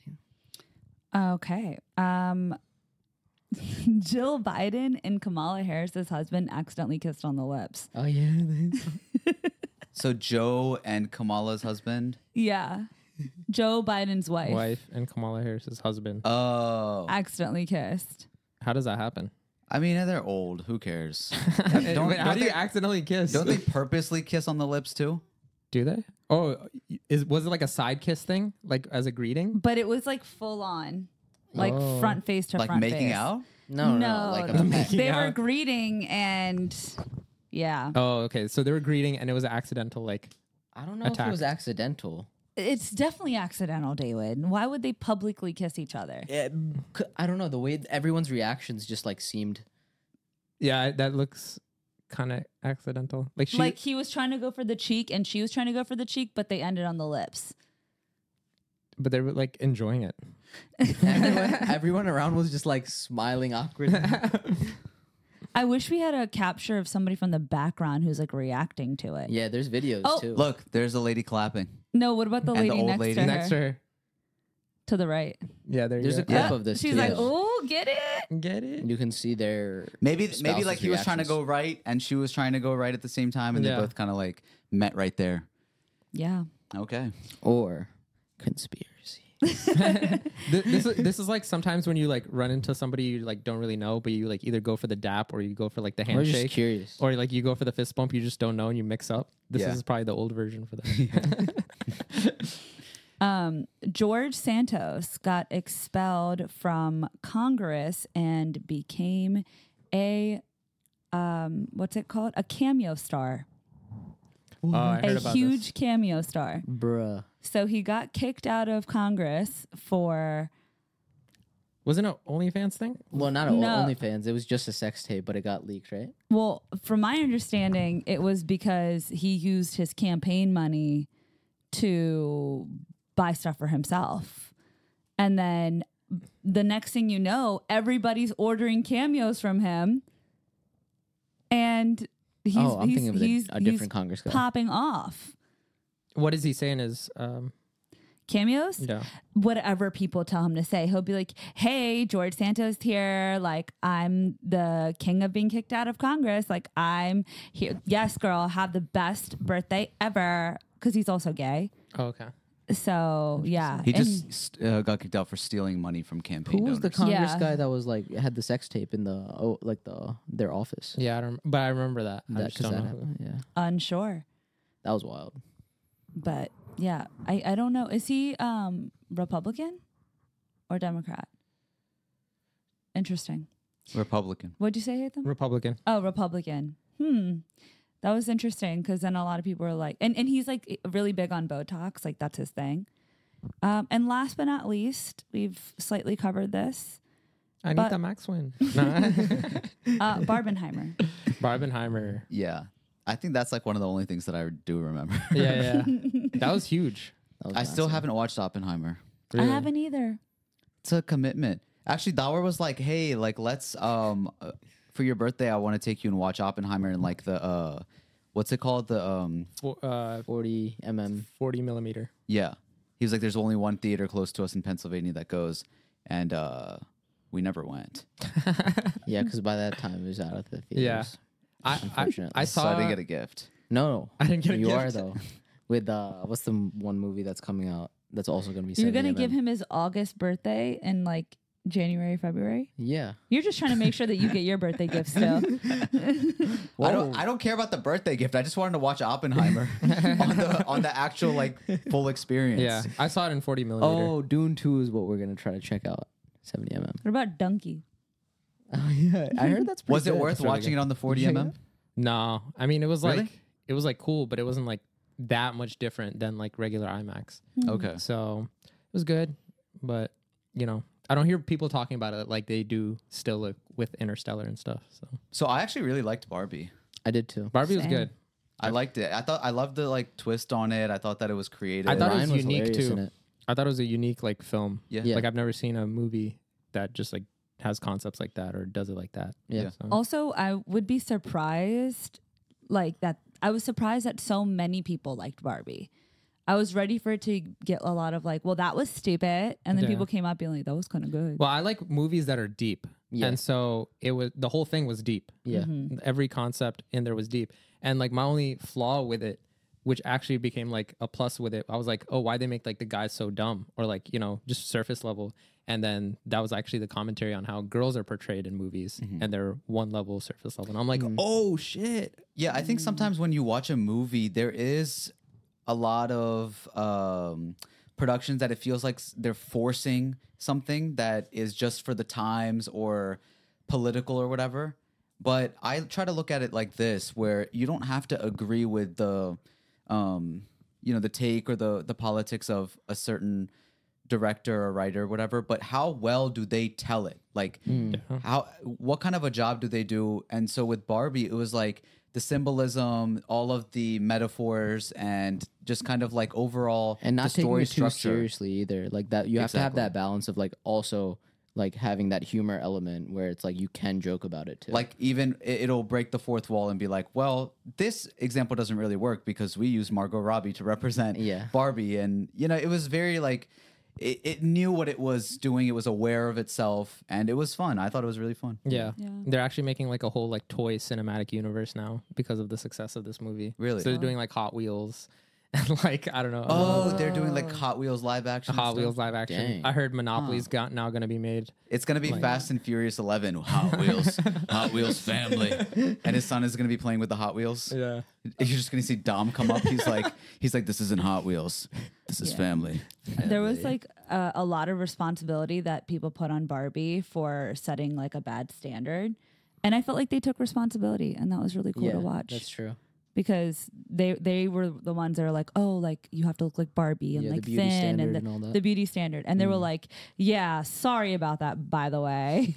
Okay. Jill Biden and Kamala Harris's husband accidentally kissed on the lips. Oh yeah. So Joe and Kamala's husband. Yeah. Joe Biden's wife And Kamala Harris's husband. Oh, accidentally kissed. How does that happen? I mean, they're old. Who cares? Wait, how do you they, accidentally kiss? don't they purposely kiss on the lips too? Do they? Oh, was it like a side kiss thing, like as a greeting? But it was like full on, like Oh. front face to Like front making face. out? No, No, like Making they were out. greeting and yeah. Oh, okay. So they were greeting, and it was accidental. Like, I don't know if Attack. it was accidental. It's definitely accidental, David. Why would they publicly kiss each other? I don't know. The way everyone's reactions just like seemed. yeah, that looks kind of accidental. Like she, Like he was trying to go for the cheek and she was trying to go for the cheek, but they ended on the lips. but they were like enjoying it. Everyone around was just like smiling awkwardly. I wish we had a capture of somebody from the background who's like reacting to it. Yeah, there's videos Oh, too. Look, there's a lady clapping. No, what about the And the lady old next lady to her? Next to her, To the right. yeah, there There's you a go. clip of this She's too. like, oh, get it. Get it? You can see their Maybe spouse's like he was trying to reactions. go right and she was trying to go right at the same time, and Yeah. they both kind of like met right there. Yeah. Okay. or conspiracy. This is like sometimes when you like run into somebody you like don't really know, but you like either go for the dap or you go for like the We're just handshake, curious. or like you go for the fist bump. You just don't know and you mix up. This Yeah. is probably the old version for that. George Santos got expelled from Congress and became a what's it called? A cameo star. Oh, I heard A about huge this. cameo star. Bruh. So he got kicked out of Congress for Wasn't it an OnlyFans thing? Well, not No. OnlyFans. It was just a sex tape, but it got leaked, right? well, from my understanding, it was because he used his campaign money to buy stuff for himself. And then the next thing you know, everybody's ordering cameos from him. And I'm thinking of a different he's Congress guy. popping off. What is he saying is Cameos? yeah. Whatever people tell him to say. He'll be like, hey, George Santos here. Like, I'm the king of being kicked out of Congress. Like, I'm here. Yes, girl, have the best birthday ever. Because he's also gay. Oh, okay. So, yeah. He And just got kicked out for stealing money from campaign Who was the donors. Congress Yeah. guy that was like had the sex tape in their office? Yeah, but I remember that. I That just don't know. happened. Yeah, unsure. that was wild. But, yeah, I don't know. Is he Republican or Democrat? Interesting. Republican. What'd you say, Hatham? Republican. Oh, Republican. That was interesting because then a lot of people are like, and he's like really big on Botox, like that's his thing. And last but not least, we've slightly covered this. Anita Maxwin. Nah. Barbenheimer. Barbenheimer. Yeah. I think that's like one of the only things that I do remember. Yeah. That was huge. That was I still massive. haven't watched Oppenheimer. I haven't either. It's a commitment. Actually, Dawer was like, "Hey, like let's for your birthday, I want to take you and watch Oppenheimer in like the what's it called? The 40 mm. 40 millimeter. yeah." He was like, "There's only one theater close to us in Pennsylvania that goes," and we never went. Yeah, because by that time it was out of the theaters. Yeah. Unfortunately. I So saw. I didn't get a gift. No, I didn't get a you gift. are though. With what's the one movie that's coming out that's also going to be? You're 70 going to give mm? him his August birthday in like January, February? Yeah. You're just trying to make sure that you get your birthday gift still. I don't care about the birthday gift. I just wanted to watch Oppenheimer on the actual like full experience. Yeah, I saw it in 40 millimeter. Oh, Dune 2 is what we're going to try to check out. 70 mm. What about Donkey? Oh yeah, I heard that's pretty Was it good. worth really watching good. it on the 40 Did you check it mm? out? No, I mean it was Really? like it was like cool, but it wasn't like that much different than like regular IMAX. Okay. So it was good, but I don't hear people talking about it like they do still like, with Interstellar and stuff. So So I actually really liked Barbie. I did too. Barbie was Same. good. I liked it. I loved the like twist on it. I thought that it was creative. I thought Ryan it was unique hilarious too. in it. I thought it was a unique like film. Yeah. Yeah. Like I've never seen a movie that just like has concepts like that or does it like that. Yeah. So, Also, I would be surprised like that. I was surprised that so many people liked Barbie. I was ready for it to get a lot of like, well, that was stupid. And then Yeah. people came out being like, that was kind of good. well, I like movies that are deep. Yeah. And so the whole thing was deep. Yeah. Every concept in there was deep. And like my only flaw with it, which actually became like a plus with it, I was like, oh, why they make like the guys so dumb or like, just surface level. And then that was actually the commentary on how girls are portrayed in movies and they're one level surface level. And I'm like, oh shit. Yeah, I think sometimes when you watch a movie, there is a lot of productions that it feels like they're forcing something that is just for the times or political or whatever. But I try to look at it like this, where you don't have to agree with the, the take or the politics of a certain director or writer or whatever, but how well do they tell it? Like what kind of a job do they do? And so with Barbie, it was like the symbolism, all of the metaphors, and just kind of like overall And not the taking story it too structure. seriously either. Like that, you have to have Exactly. that balance of like also like having that humor element where it's like you can joke about it too. Like even it'll break the fourth wall and be like, well, this example doesn't really work because we use Margot Robbie to represent Yeah. Barbie. And, it was very like, it knew what it was doing. It was aware of itself and it was fun. I thought it was really fun. Yeah. Yeah. They're actually making like a whole like toy cinematic universe now because of the success of this movie. Really? So they're doing like Hot Wheels and like, I don't know. Oh, they're doing like Hot Wheels live action. and Hot stuff? Wheels live action. Dang. I heard Monopoly's now going to be made. It's gonna be Fast and Furious 11. Hot Wheels family, and his son is gonna be playing with the Hot Wheels. Yeah. You're just gonna see Dom come up. He's like, this isn't Hot Wheels. This is Yeah. family. There was like a lot of responsibility that people put on Barbie for setting like a bad standard. And I felt like they took responsibility and that was really cool yeah, to watch. that's true. Because they were the ones that are like, oh, like you have to look like Barbie and Yeah, the like beauty thin standard and and all that. the beauty standard. And they were like, yeah, sorry about that, by the way.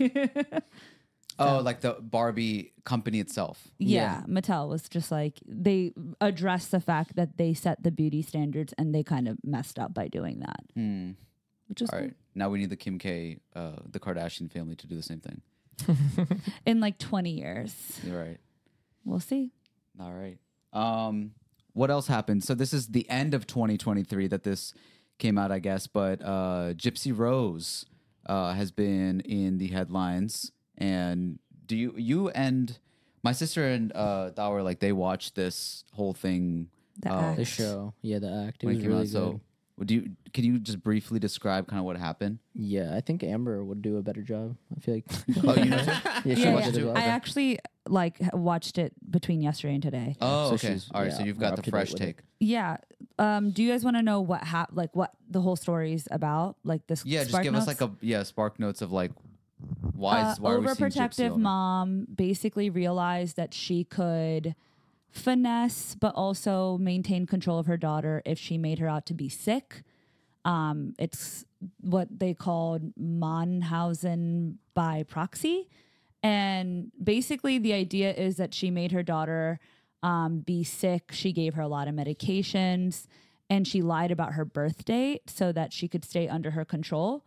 Oh, like the Barbie company itself. Yeah, Mattel was just like, they addressed the fact that they set the beauty standards and they kind of messed up by doing that. Which was All right, now we need the Kim K, the Kardashian family, to do the same thing. cool. In like 20 years. You're right. We'll see. All right. What else happened? So this is the end of 2023 that this came out, I guess. But Gypsy Rose has been in the headlines, and you and my sister and Thao were like they watched this whole thing. The act. The show, the act, it when was it came really out. good. So, can you just briefly describe kind of what happened? Yeah, I think Amber would do a better job. I feel like. Oh, you know, Yeah, she Yeah, watched watched it it as too? well. I actually watched it between yesterday and today. oh, So okay. she's, All right, so yeah, you've more got up the to date fresh with it. take. Yeah. Do you guys want to know what what the whole story's about? Like this? Yeah, just Spark give us Notes? like spark notes of like why are we seeing Gypsy overprotective over? mom basically realized that she could finesse but also maintain control of her daughter if she made her out to be sick. It's what they called Mannhausen by proxy. And basically the idea is that she made her daughter be sick. She gave her a lot of medications and she lied about her birth date so that she could stay under her control.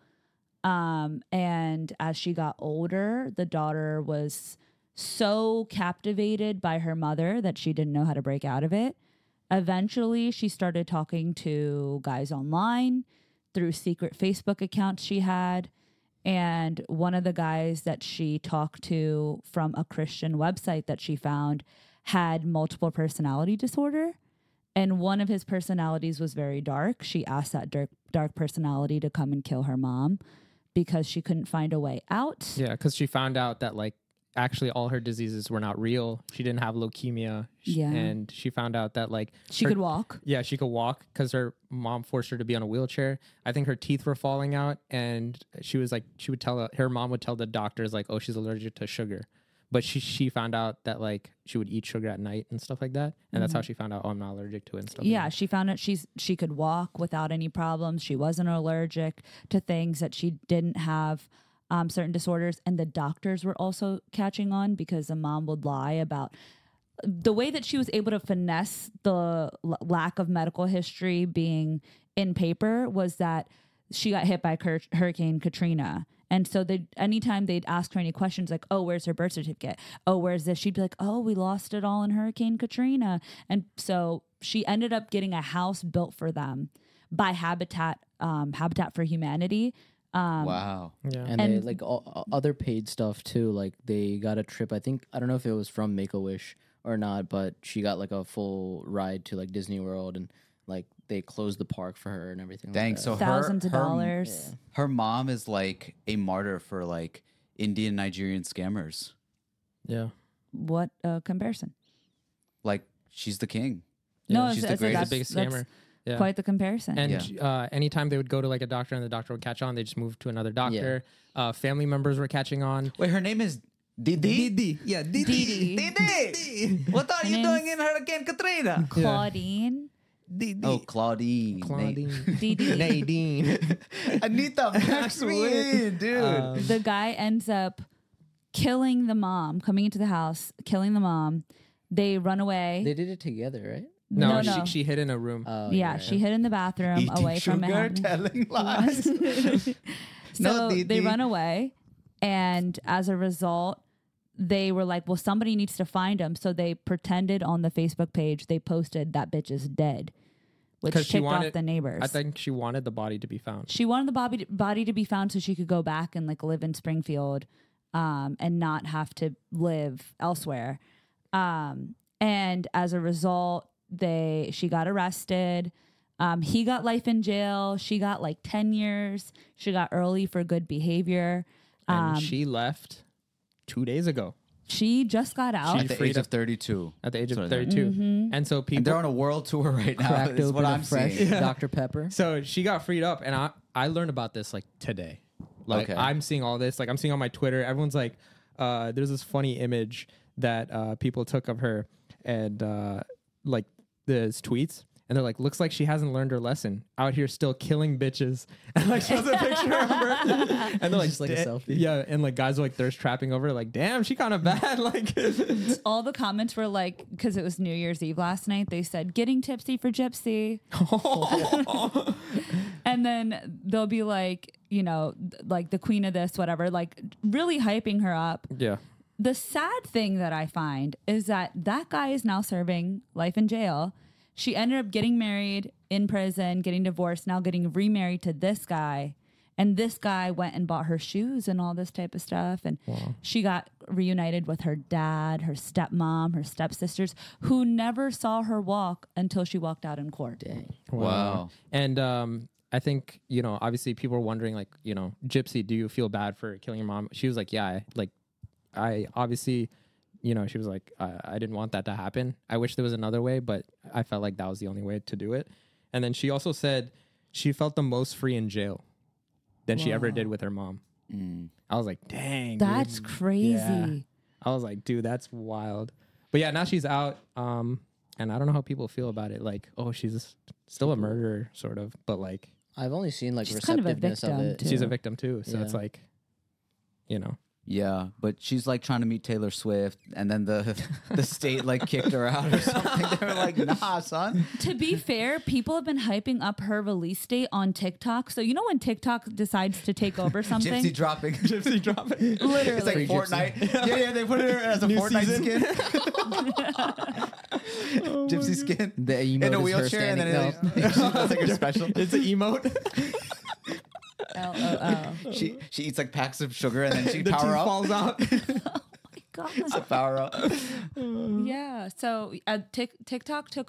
And as she got older, the daughter was so captivated by her mother that she didn't know how to break out of it. Eventually, she started talking to guys online through secret Facebook accounts she had. And one of the guys that she talked to from a Christian website that she found had multiple personality disorder. And one of his personalities was very dark. She asked that dark personality to come and kill her mom because she couldn't find a way out. Yeah, because she found out that like actually all her diseases were not real. She didn't have leukemia. Yeah. And she found out that like She could walk. Yeah, she could walk because her mom forced her to be on a wheelchair. I think her teeth were falling out, and she was like, her mom would tell the doctors like, oh, she's allergic to sugar. But she found out that like she would eat sugar at night and stuff like that, and that's how she found out, oh, I'm not allergic to it and stuff. Yeah, like that. she found out she could walk without any problems. She wasn't allergic to things that she didn't have certain disorders. And the doctors were also catching on because the mom would lie about the way that she was able to finesse the lack of medical history being in paper was that she got hit by Hurricane Katrina. And so anytime they'd ask her any questions like, oh, where's her birth certificate? Oh, where's this? She'd be like, oh, we lost it all in Hurricane Katrina. And so she ended up getting a house built for them by Habitat for Humanity. Wow. Yeah. And they like other paid stuff too. Like they got a trip. I don't know if it was from Make a Wish or not, but she got like a full ride to like Disney World, and like they closed the park for her and everything. Dang, like that. so Thousands of dollars. her mom is like a martyr for like Indian Nigerian scammers. Yeah. What comparison? Like she's the king. No, she's it's- the it's- greatest. The biggest that's scammer. Yeah. Quite the comparison. And anytime they would go to like a doctor and the doctor would catch on, they just moved to another doctor. Family members were catching on. Wait, her name is Didi? Didi. Yeah, Didi. Didi! What are you name's- doing in Hurricane Katrina? Claudine. Oh, Claudine. Claudine. Didi. Nadine. Anita Maxwell, dude. The guy ends up killing the mom, coming into the house, killing the mom. They run away. They did it together, right? No, No. she hid in a room. yeah, she hid in the bathroom Eating away from sugar, him. telling lies. So Didi. they run away, and as a result, they were like, well, somebody needs to find him. So they pretended on the Facebook page, they posted that bitch is dead, which 'Cause she ticked wanted- off the neighbors. I think she wanted the body to be found. She wanted the body to be found so she could go back and like live in Springfield and not have to live elsewhere. And as a result, she got arrested. He got life in jail. She got like 10 years. She got early for good behavior. And she left 2 days ago She just got out. At the freed age up- of 32. at the age of Sorry, there. 32. Mm-hmm. And so And people they're on a world tour right now. Cracked Is what open I'm a fresh seeing. Dr. Pepper. So she got freed up, and I learned about this like today. Like Okay. I'm seeing all this, like I'm seeing on my Twitter. Everyone's like, there's this funny image that people took of her, and like there's tweets, and they're like, looks like she hasn't learned her lesson. Out here still killing bitches, and like shows a picture of her, and they're like, Just like a selfie. yeah, and like guys are like thirst trapping over her, like, damn, she kind of bad, like. All the comments were like, because it was New Year's Eve last night, they said, getting tipsy for Gypsy. And then they'll be like, like the queen of this, whatever, like really hyping her up. Yeah. the sad thing that I find is that guy is now serving life in jail. She ended up getting married in prison, getting divorced, now getting remarried to this guy. And this guy went and bought her shoes and all this type of stuff. And she got reunited with her dad, her stepmom, her stepsisters, who never saw her walk until she walked out in court. Dang. Wow. And I think, obviously people were wondering, like, Gypsy, do you feel bad for killing your mom? She was like, yeah, I obviously, she was like, I didn't want that to happen. I wish there was another way, but I felt like that was the only way to do it. And then she also said she felt the most free in jail than she ever did with her mom. I was like, dang. That's dude. crazy. Yeah. I was like, dude, that's wild. But yeah, now she's out. And I don't know how people feel about it. Like, oh, she's still a murderer, sort of. But like, I've only seen like She's kind of a receptiveness of victim, it. too. she's a victim too. So it's Yeah. like, Yeah, but she's like trying to meet Taylor Swift, and then the state like kicked her out or something. They were like, "Nah, son." To be fair, people have been hyping up her release date on TikTok. So you know when TikTok decides to take over something? Gypsy dropping. Gypsy dropping. Literally. It's like Free Fortnite. Yeah, they put it as a New Fortnite season. skin. Gypsy skin. The emote In a is her wheelchair, and then standing that's like her special. It's an emote. LOL. She eats like packs of sugar, and then she The power tooth up. falls out. God. It's a power up. Yeah. So TikTok took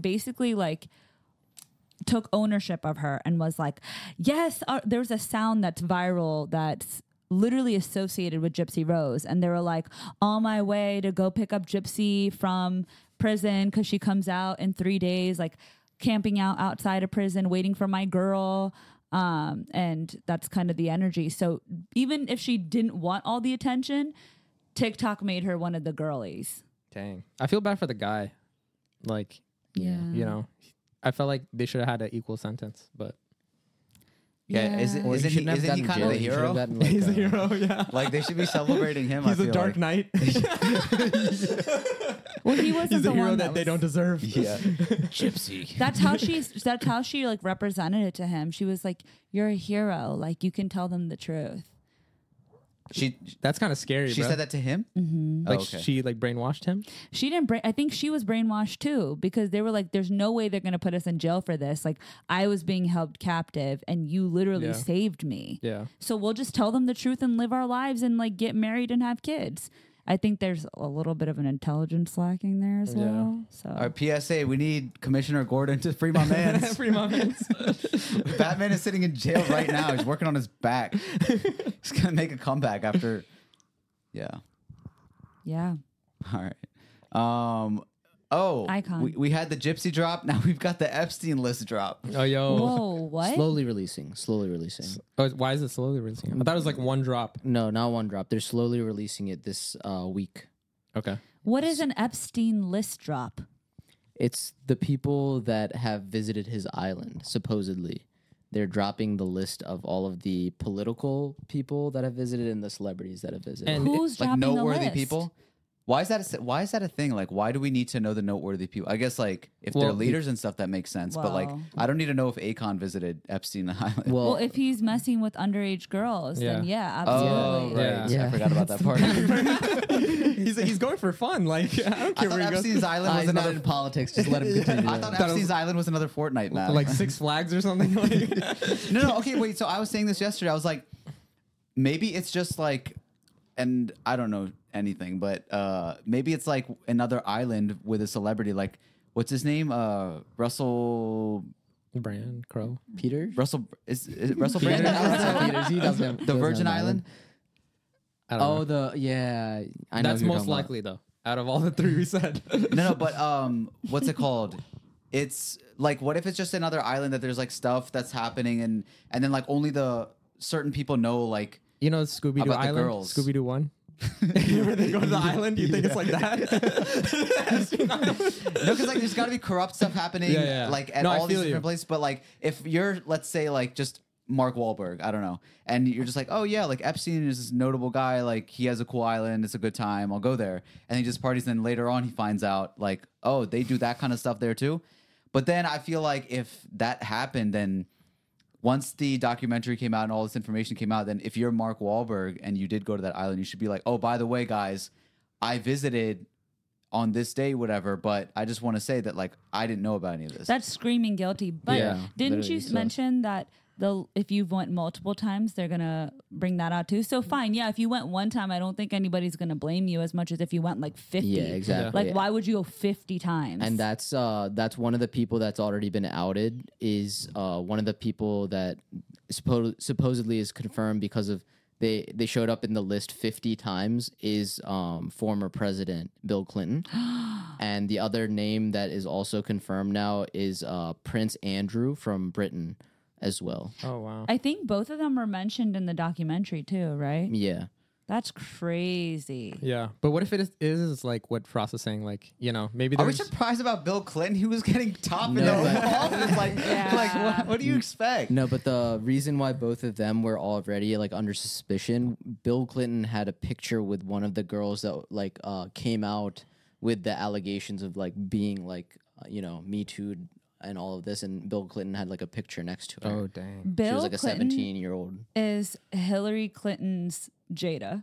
took ownership of her and was like, yes, there's a sound that's viral that's literally associated with Gypsy Rose. And they were like, on my way to go pick up Gypsy from prison because she comes out in 3 days, like camping out outside of prison, waiting for my girl. And that's kind of the energy. So even if she didn't want all the attention, TikTok made her one of the girlies. Dang. I feel bad for the guy. Like, Yeah. I felt like they should have had an equal sentence, but Yeah, Or isn't you he shouldn't have gotten kind of jail. the You should have hero? gotten, like, he's a hero, yeah. Like they should be celebrating him. He's I a feel dark like. knight. Well, he wasn't He's the a hero one that they was- don't deserve. Yeah, Gypsy. That's how she like represented it to him. She was like, "You're a hero. Like you can tell them the truth." She That's kind of scary, she bro. said that to him. Like, Oh, okay. she, like, brainwashed him? She didn't. I think she was brainwashed too because they were like, "There's no way they're gonna put us in jail for this. Like I was being held captive, and you literally Yeah. saved me. Yeah. So we'll just tell them the truth and live our lives and like get married and have kids." I think there's a little bit of an intelligence lacking there as Yeah. well. So All right, PSA: we need Commissioner Gordon to free my man. Free moments. Batman is sitting in jail right now. He's working on his back. He's gonna make a comeback after. Yeah. yeah. All right. Icon. We had the Gypsy drop. Now we've got the Epstein list drop. Oh, yo. Whoa, what? Slowly releasing. Oh, why is it slowly releasing? I thought it was like one drop. No, not one drop. They're slowly releasing it this week. Okay. What is an Epstein list drop? It's the people that have visited his island, supposedly. They're dropping the list of all of the political people that have visited and the celebrities that have visited. And Who's Like dropping the noteworthy list? people. Why is that a thing? Like, why do we need to know the noteworthy people? I guess like if they're Well, leaders and stuff, that makes sense. But like, Well- I don't need to know if Akon visited Epstein Island. Well, if he's messing with underage girls, then Yeah. yeah, oh, absolutely. right. Yeah. I forgot about that part. he's going for fun. Like, I don't I care thought where he Epstein's goes. Island was He's not another. in politics. Just let him continue. I thought Thought it Epstein's was- Island was another Fortnite map. Like Six Flags or something. Like, No, okay, wait. So I was saying this yesterday. I was like, maybe it's just like, and I don't know anything, but maybe it's like another island with a celebrity. Like, what's his name? Russell. Brand Crow. Peter? Is it Russell Peter? Brand? Peters. He doesn't have, The doesn't Virgin have an Island. I don't Oh, know. I know That's who you're most talking about. likely though. Out of all the three we said. No, but what's it called? It's like, what if it's just another island that there's like stuff that's happening and then like only the certain people know, like. You know Scooby Doo About the Island? girls. Scooby Doo 1? Where they go to the island? You think it's like that? No, because like there's got to be corrupt stuff happening, Yeah. like at No, I all these feel different you. places. But like, if you're, let's say, like just Mark Wahlberg, I don't know, and you're just like, oh yeah, like Epstein is this notable guy, like he has a cool island, it's a good time, I'll go there, and he just parties. Then later on, he finds out like, oh, they do that kind of stuff there too. But then I feel like if that happened, then once the documentary came out and all this information came out, then if you're Mark Wahlberg and you did go to that island, you should be like, oh, by the way, guys, I visited on this day, whatever, but I just want to say that like I didn't know about any of this. That's screaming guilty. But Yeah, didn't you literally, so- mention that if you've went multiple times, they're gonna bring that out too? So fine, yeah. If you went one time, I don't think anybody's gonna blame you as much as if you went like 50. Yeah, exactly. Like, why would you go 50 times? And that's one of the people that's already been outed. Is one of the people that supposedly is confirmed because of they showed up in the list 50 times is former President Bill Clinton. And the other name that is also confirmed now is Prince Andrew from Britain as well. Oh wow. I think both of them were mentioned in the documentary too, right? Yeah. That's crazy. Yeah, but what if it is like what Frost is saying? Like, you know, maybe Are we there's surprised about Bill Clinton? He was getting top in No, the but- office. Like what do you expect? No, but the reason why both of them were already like under suspicion, Bill Clinton had a picture with one of the girls that like came out with the allegations of like being like Me Too and all of this, and Bill Clinton had like a picture next to her. Oh dang. Bill She was like a Clinton 17-year-old. is Hillary Clinton's Jada.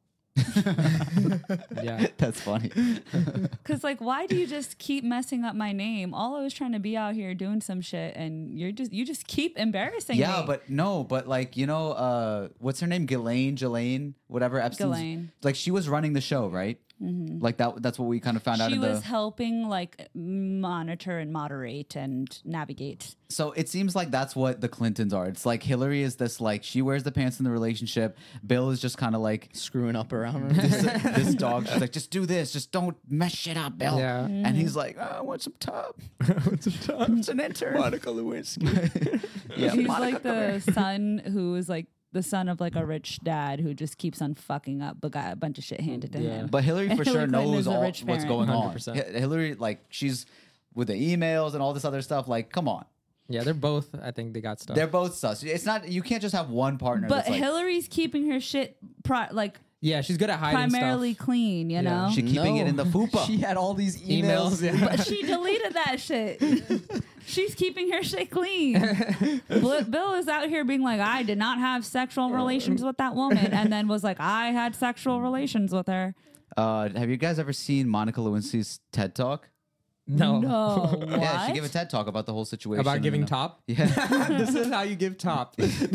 Yeah. That's funny. Cause like, why do you just keep messing up my name? All I was trying to be out here doing some shit, and you just keep embarrassing me. Yeah, but like what's her name? Ghislaine, whatever. Epstein's, Ghislaine. like she was running the show, right? Like that's what we kind of found out she in was the. helping like monitor and moderate and navigate. So it seems like that's what the Clintons are. It's like Hillary is this like she wears the pants in the relationship. Bill is just kind of like Screwing up around her. this dog. She's like, just do this, just don't mess shit up, Bill. Yeah. And he's like, oh, I want some top. It's an intern. Monica Lewinsky. Yeah, He's Monica, like come here. the son who is like the son of like a rich dad who just keeps on fucking up, but got a bunch of shit handed to him. But Hillary And for Hillary sure Clinton knows is a all rich what's parent. going on. 100%. Hillary, like, she's with the emails and all this other stuff. Like, come on, Yeah, they're both. I think they got stuff. they're both sus. It's not. You can't just have one partner. But that's like, Hillary's keeping her shit yeah, she's good at hiding primarily stuff. clean, you know. she keeping it in the fupa. She had all these Emails. emails. Yeah. But she deleted that shit. She's keeping her shit clean. Bill is out here being like, I did not have sexual relations with that woman, and then was like, I had sexual relations with her. Have you guys ever seen Monica Lewinsky's TED Talk? No. No, what? Yeah, she gave a TED Talk about the whole situation. About giving and, top. Yeah. This is how you give top.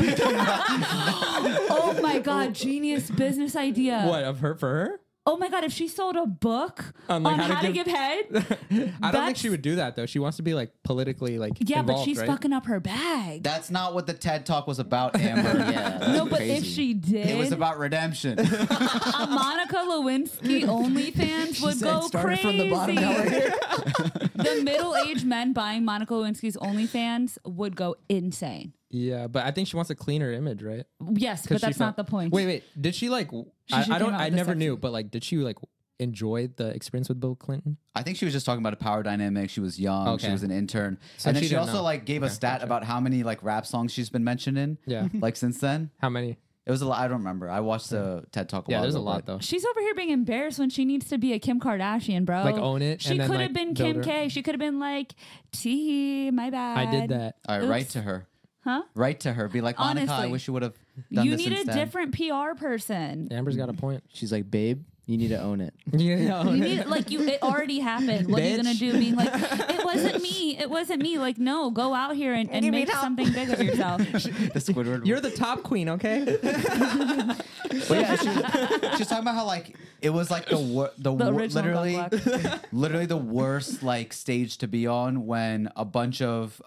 Oh my god, genius business idea. What of her for her? Oh my god, if she sold a book On, on, like, how to give head, I don't think That's- she would do that though. She wants to be like politically like yeah, but involved, she's right? fucking up her bag. That's not what the TED Talk was about, Amber. Yeah, No, that's but crazy. if she did, It was about redemption. a Monica Lewinsky OnlyFans would said, go "Started crazy. from the bottom, now we're here." The middle-aged men buying Monica Lewinsky's OnlyFans would go insane. Yeah, but I think she wants a cleaner image, right? Yes, 'Cause but she that's not the point. Wait. Did she like? She I came don't. out I with the never sex knew, scene. but like, did she like enjoy the experience with Bill Clinton? I think she was just talking about a power dynamic. She was young. She Okay. was an intern. So and then she she didn't also know. like gave a stat about how many like rap songs she's been mentioned in. Yeah. Like since then. How many? It was a lot. I don't remember. I watched the TED Talk a Yeah, while there's a ago, lot but- though. She's over here being embarrassed when she needs to be a Kim Kardashian, bro. Like, own it She and then, could like, have been build Kim her- K. She could have been like, T, my bad. I did that. All right, Oops. write to her. Huh? Write to her. Be like, Monica, I Honestly. wish you would have done You this need a instead. different PR person. Amber's got a point. She's like, babe, you need to own it. Yeah. You need like it already happened. What are you gonna Bitch. do? Being like, it wasn't me. It wasn't me. Like, no, go out here and make something big of yourself. The Squidward. You're the top queen, okay? But yeah, she's talking about how like it was like original literally literally the worst like stage to be on when a bunch of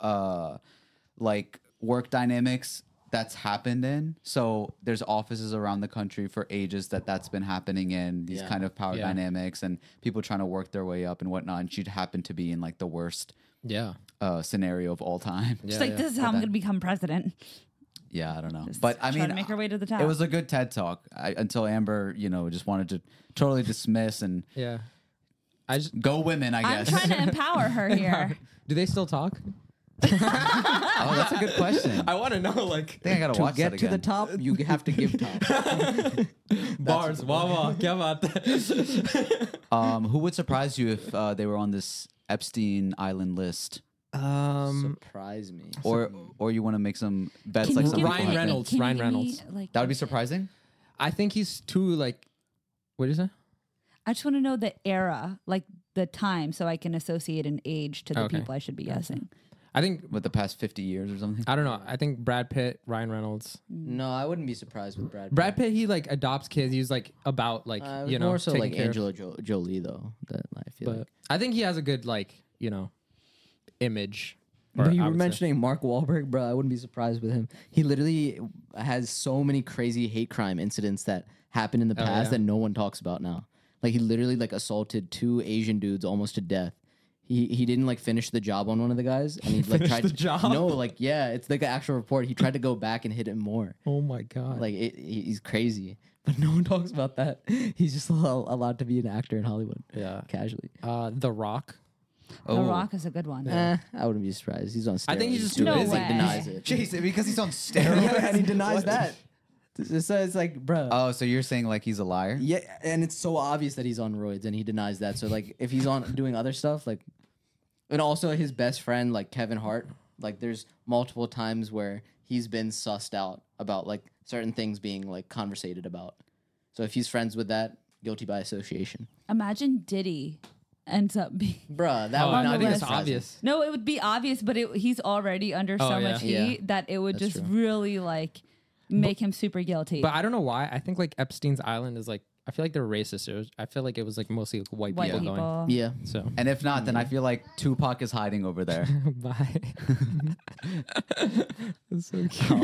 like work dynamics that's happened in. So there's offices around the country for ages that's been happening in these Yeah. kind of power Yeah. dynamics and people trying to work their way up and whatnot. And she'd happen to be in like the worst Yeah. scenario of all time. She's like, this is how I'm gonna become president. Yeah, I don't know. Just But I trying mean, to make her way to the top. it was a good TED Talk until Amber, just wanted to totally dismiss and Yeah. I just. go women, I I'm guess. trying to empower her here. Do they still talk? Oh, that's a good question. I want to know, like, I think I gotta To watch get that to the again. top, you have to give top. bars. Wow, क्या बात है? Who would surprise you if they were on this Epstein Island list? Surprise me. Or you want to make some bets Can like you some give Ryan me- Reynolds, can you Ryan give me, Reynolds. like, That would be surprising. I think he's too like. What did you say? I just want to know the era, like the time, so I can associate an age to the Okay. people I should be guessing. I think With the past 50 years or something. I don't know. I think Brad Pitt, Ryan Reynolds. No, I wouldn't be surprised with Brad. Brad Pitt, he like adopts kids. He's like about like you know more so taking like care of- Angela Jolie though. That I feel But like. I think he has a good like image. or But you I were would say. mentioning Mark Wahlberg, bro. I wouldn't be surprised with him. He literally has so many crazy hate crime incidents that happened in the past yeah. that no one talks about now. Like he literally like assaulted 2 Asian dudes almost to death. He didn't like finish the job on one of the guys, and he like tried the job? No, like yeah, it's like an actual report. He tried to go back and hit him more. Oh my god! Like he's crazy, but no one talks about that. He's just allowed to be an actor in Hollywood. Yeah. Casually. The Rock. The Rock is a good one. I wouldn't be surprised. He's on steroids. I think he's just too. too No busy. way. Denies it. Jason, because he's on steroids. and he denies that. So it's like, bro. Oh, so you're saying like he's a liar? Yeah, and it's so obvious that he's on roids, and he denies that. So like, if he's on doing other stuff, like, and also his best friend, like Kevin Hart, like there's multiple times where he's been sussed out about like certain things being like conversated about. So if he's friends with that, guilty by association. Imagine Diddy ends up being. Bruh, that Oh, would I not think be it's surprising. obvious. No, it would be obvious, but he's already under so Oh, yeah. much heat Yeah. that it would That's just true. really like make him super guilty. But I don't know why. I think like Epstein's Island is like. I feel like they're racist. I feel like it was like mostly like, white White people people. going. Yeah. So And if not, then I feel like Tupac is hiding over there. bye. That's so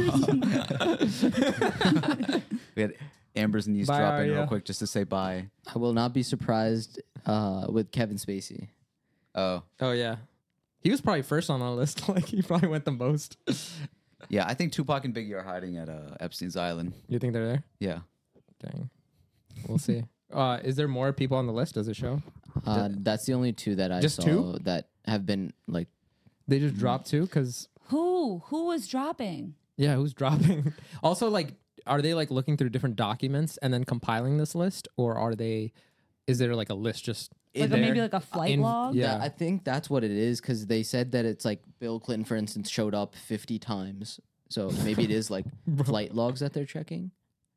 cute. We had Amber's knees Bye, drop in real Arya. quick just to say bye. I will not be surprised with Kevin Spacey. Oh, Oh yeah, he was probably first on our list. Like he probably went the most. yeah. I think Tupac and Biggie are hiding at Epstein's Island. You think they're there? Yeah. Dang. We'll see. Is there more people on the list? Does it show? That's the only 2 that I Just saw 2? that have been like. They just dropped 2 because Who was dropping? yeah, who's dropping? Also, like, are they like looking through different documents and then compiling this list, or are they? Is there like a list just Like there? maybe like a flight log? Yeah. I think that's what it is because they said that it's like Bill Clinton, for instance, showed up 50 times. So maybe it is like flight logs that they're checking.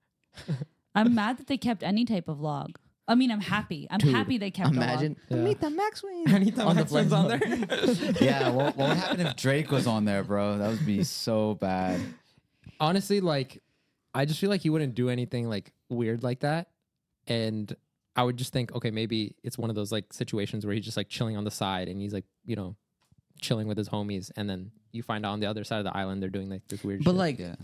I'm mad that they kept any type of log. I mean, I'm happy. I'm Dude, happy they kept Imagine. a log. Yeah. Meet the Maxwell. Anytime on the Maxwell's flight on log. there. Yeah. What would happen if Drake was on there, bro? That would be so bad. Honestly, like, I just feel like he wouldn't do anything like weird like that, and I would just think, okay, maybe it's one of those like situations where he's just like chilling on the side and he's like, chilling with his homies, and then you find out on the other side of the island they're doing like this weird But shit. like Yeah.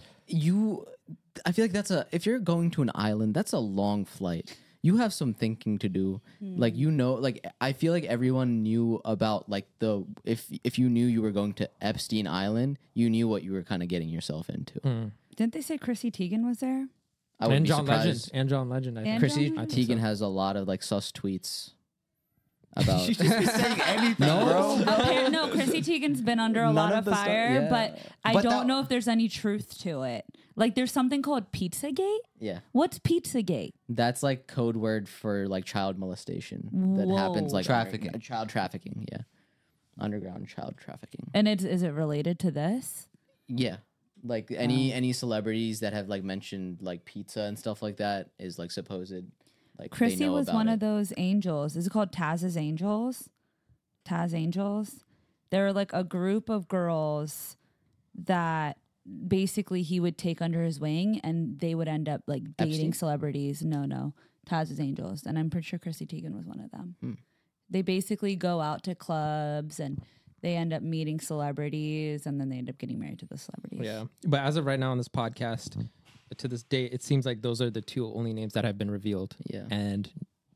I feel like if you're going to an island, that's a long flight. You have some thinking to do. Like like I feel like everyone knew about like if you knew you were going to Epstein Island, you knew what you were kind of getting yourself into. Didn't they say Chrissy Teigen was there? I would and be John Legend, surprised. and John Legend, I think. And Chrissy John Legend? Teigen has a lot of like sus tweets about. She just be saying anything, No. bro. No, Chrissy Teigen's been under a None lot of of the stuff- fire, yeah. but I But don't that- know if there's any truth to it. Like, there's something called Pizzagate. Yeah, What's Pizzagate? that's like code word for like child molestation that Whoa. happens like Trafficking. child trafficking. Yeah, underground child trafficking. And is it related to this? Yeah. Like any celebrities that have like mentioned like pizza and stuff like that is like supposed like they Chrissy know was about one it. of those angels. Is it called Taz's Angels? Taz Angels. They're like a group of girls that basically he would take under his wing, and they would end up like dating Epstein? celebrities. No, Taz's Angels, and I'm pretty sure Chrissy Teigen was one of them. Hmm. They basically go out to clubs and they end up meeting celebrities, and then they end up getting married to the celebrities. Yeah, but as of right now on this podcast, to this day, it seems like those are the 2 only names that have been revealed. Yeah. And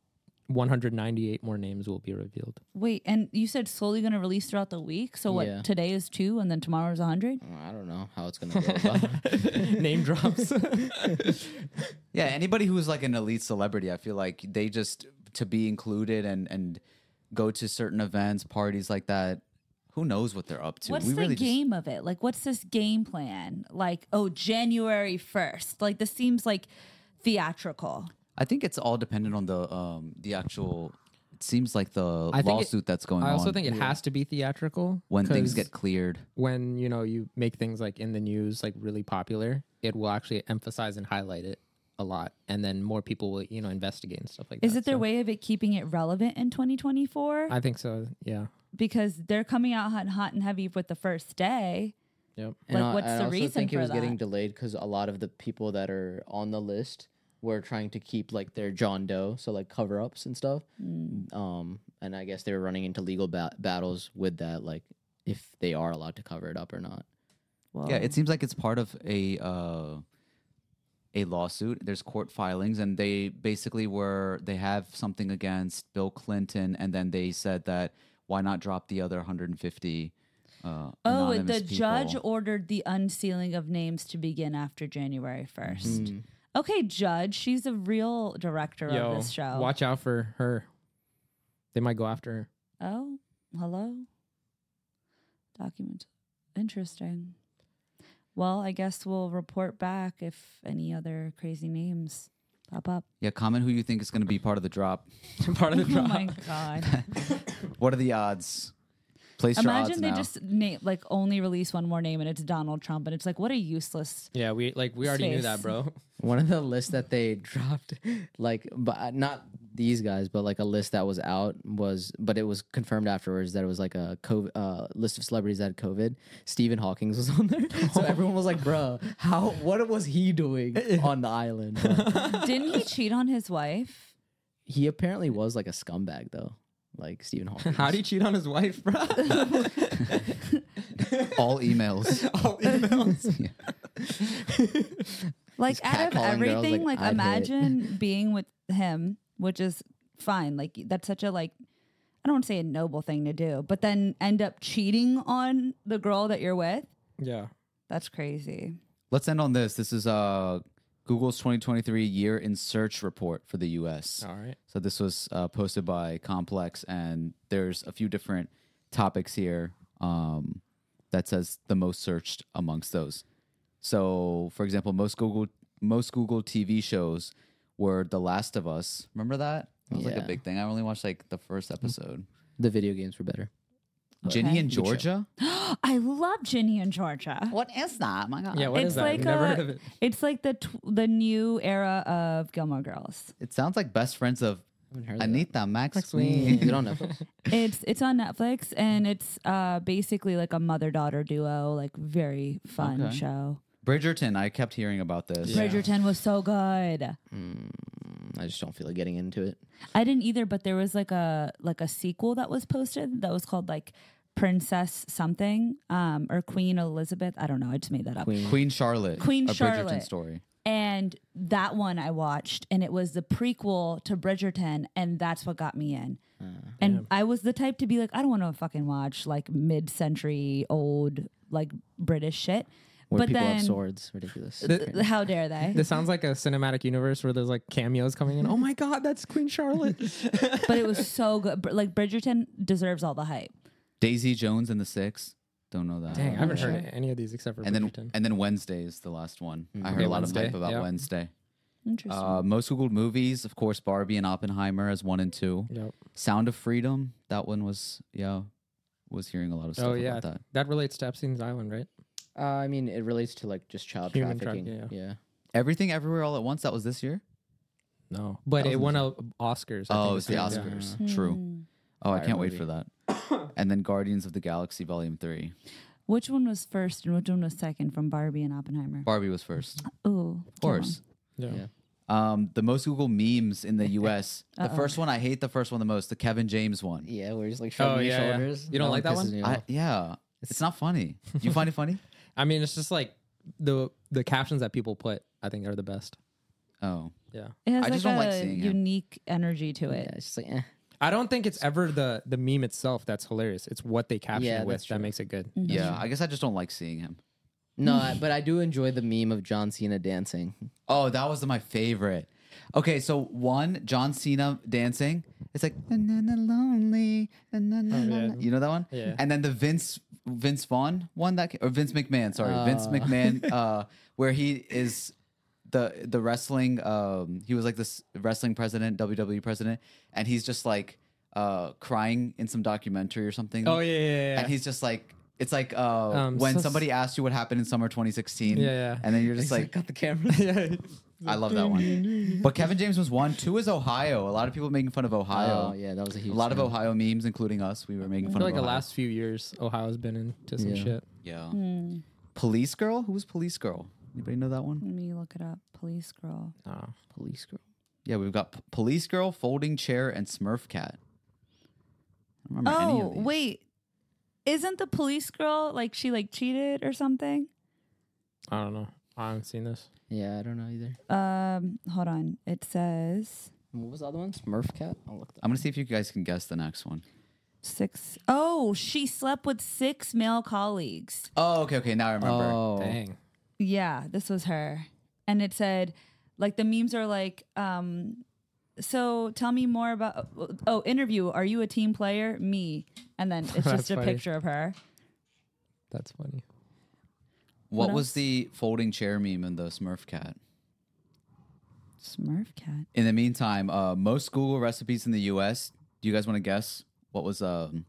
198 more names will be revealed. Wait, and you said slowly going to release throughout the week. So what? Yeah. Today is 2, and then tomorrow is 100. I don't know how it's gonna go about. Name drops. Yeah, anybody who's like an elite celebrity, I feel like they just to be included and go to certain events, parties like that. Who knows what they're up to? What's the game of it? Like, what's this game plan? Like, oh, January 1st. Like, this seems like theatrical. I think it's all dependent on the actual it seems like the I think lawsuit that's going on. I also think it has to be theatrical when things 'cause get cleared. when you make things like in the news like really popular, it will actually emphasize and highlight it a lot, and then more people will investigate and stuff like that. Is it their So, way of it keeping it relevant in 2024? I think so. Yeah. Because they're coming out hot and heavy with the first day. Yep. Like, what's I the also reason think for it was getting that? delayed because a lot of the people that are on the list were trying to keep like their John Doe, so like cover ups and stuff. And I guess they were running into legal battles with that, like if they are allowed to cover it up or not. Well, Yeah, it seems like it's part of a lawsuit. There's court filings, and they basically they have something against Bill Clinton, and then they said that why not drop the other 150. the judge ordered the unsealing of names to begin after January 1st. Okay, Judge, she's a real director of this show. Watch out for her. They might go after her. Oh, hello. Document. Interesting. Well, I guess we'll report back if any other crazy names pop up. Yeah, comment who you think is going to be part of the drop. Part of the Oh drop. my god. What are the odds? Place your odds Imagine they now. just only release one more name and it's Donald Trump, and it's like, what a useless. Yeah, we already knew Space. that, bro. One of the lists that they dropped, like, but not these guys, but like a list that was out but it was confirmed afterwards that it was like a COVID, list of celebrities that had COVID. Stephen Hawking was on there, so everyone was like, "Bro, what was he doing on the island?" bro?" Didn't he cheat on his wife? He apparently was like a scumbag though, like Stephen Hawking. How do you cheat on his wife, bro? All emails. All emails. Like, out of catcalling girls, everything, like, like I'd hit it. imagine being with him, which is fine. Like, that's such a I don't want to say a noble thing to do, but then end up cheating on the girl that you're with. Yeah. That's crazy. Let's end on this. This is Google's 2023 year in search report for the U.S. All right. So this was posted by Complex, and there's a few different topics here that says the most searched amongst those. So, for example, most Google TV shows were The Last of Us. Remember that? That was like a Yeah. big thing. I only watched like the first episode. The video games were better. Ginny Okay. and Georgia. I love Ginny and Georgia. What is that? My God. Yeah, what is It's that? like Never heard of it. It's like the new era of Gilmore Girls. It sounds like best friends of haven't heard of that. Anita Maxwell. Is it on Netflix? It's on Netflix, and it's basically like a mother-daughter duo, like very fun Okay. show. Bridgerton. I kept hearing about this. Yeah. Bridgerton was so good. I just don't feel like getting into it. I didn't either, but there was like a sequel that was posted that was called like Princess something or Queen Elizabeth. I don't know. I just made that up. Queen Charlotte. Queen a Charlotte. Bridgerton story. And that one I watched, and it was the prequel to Bridgerton, and that's what got me in. And I was the type to be like, I don't want to fucking watch like mid-century old like British shit. Where but people then, have swords. Ridiculous. how dare they? This sounds like a cinematic universe where there's like cameos coming in. Oh my God, that's Queen Charlotte. But it was so good. Like, Bridgerton deserves all the hype. Daisy Jones and the Six. Don't know that. Dang, I haven't heard any of these except for And then Bridgerton. Wednesday is the last one. I heard Okay, a lot of Wednesday, hype about yeah. Wednesday. Interesting. Most Googled movies, of course, Barbie and Oppenheimer as 1 and 2. Yep. Sound of Freedom, that one was hearing a lot of stuff Oh yeah, about that. that relates to Epstein's Island, right? I mean, it relates to like just child Human trafficking. trafficking, Yeah. Everything Everywhere All at Once, that was this year? No, but That it was won Oscars. I Oh, think it was the this year. Oscars. Yeah. True. Oh, I Fire can't wait movie. for that. And then Guardians of the Galaxy Volume 3. Which one was first and which one was second from Barbie and Oppenheimer? Barbie was first. Ooh, Of course. Yeah. Yeah. The most Google memes in the US. The first one, I hate the first one the most, the Kevin James one. Yeah, where he's like shrugging Oh, his yeah, yeah. shoulders. You don't like that pisses one? me off. Yeah. It's not funny. You find it funny? I mean, it's just like the captions that people put, I think, are the best. Oh. Yeah. It has I like just don't a like seeing him. unique energy to Yeah, it. it's just like, eh. I don't think it's ever the meme itself that's hilarious. It's what they caption Yeah, it with that's that true. makes it good. Yeah, I guess I just don't like seeing him. No, but I do enjoy the meme of John Cena dancing. Oh, that was my favorite. Okay, so one, John Cena dancing. It's like na, na, na, lonely. Na, na, na, na, yeah. na. You know that one? Yeah. And then the Vince Vaughn one or Vince McMahon. Sorry, Vince McMahon. Where he is the wrestling. He was like this wrestling president, WWE president, and he's just like crying in some documentary or something. Oh yeah. And he's just like, it's like when so- somebody asked you what happened in summer 2016. Yeah. And then you're just like, got the camera. yeah. I love that one. But Kevin James was 1. 2 is Ohio. A lot of people making fun of Ohio. Oh yeah, that was a huge. A lot of thing. Ohio memes, including us. We were making I fun feel of like the Ohio. last few years, Ohio's been into some Yeah. shit. Yeah. Police Girl? Who was Police Girl? Anybody know that one? Let me look it up. Police girl. Oh. Police girl. Yeah, we've got Police Girl, Folding Chair, and Smurf Cat. I don't remember any of Oh, these. wait. Isn't the police girl like she like cheated or something? I don't know. I haven't seen this. Yeah, I don't know either. Hold on. It says What was the other one? Smurf cat. I'll look that. I'm going to see if you guys can guess the next one. 6. Oh, she slept with 6 male colleagues. Oh, okay. Now I remember. Oh, Dang. Yeah, this was her. And it said, like, the memes are like, so tell me more about, interview. Are you a team player? Me. And then it's That's just a funny. picture of her. That's funny. What What was else? the folding chair meme and the Smurf Cat? Smurf cat. In the meantime, most Google recipes in the U.S. Do you guys want to guess what was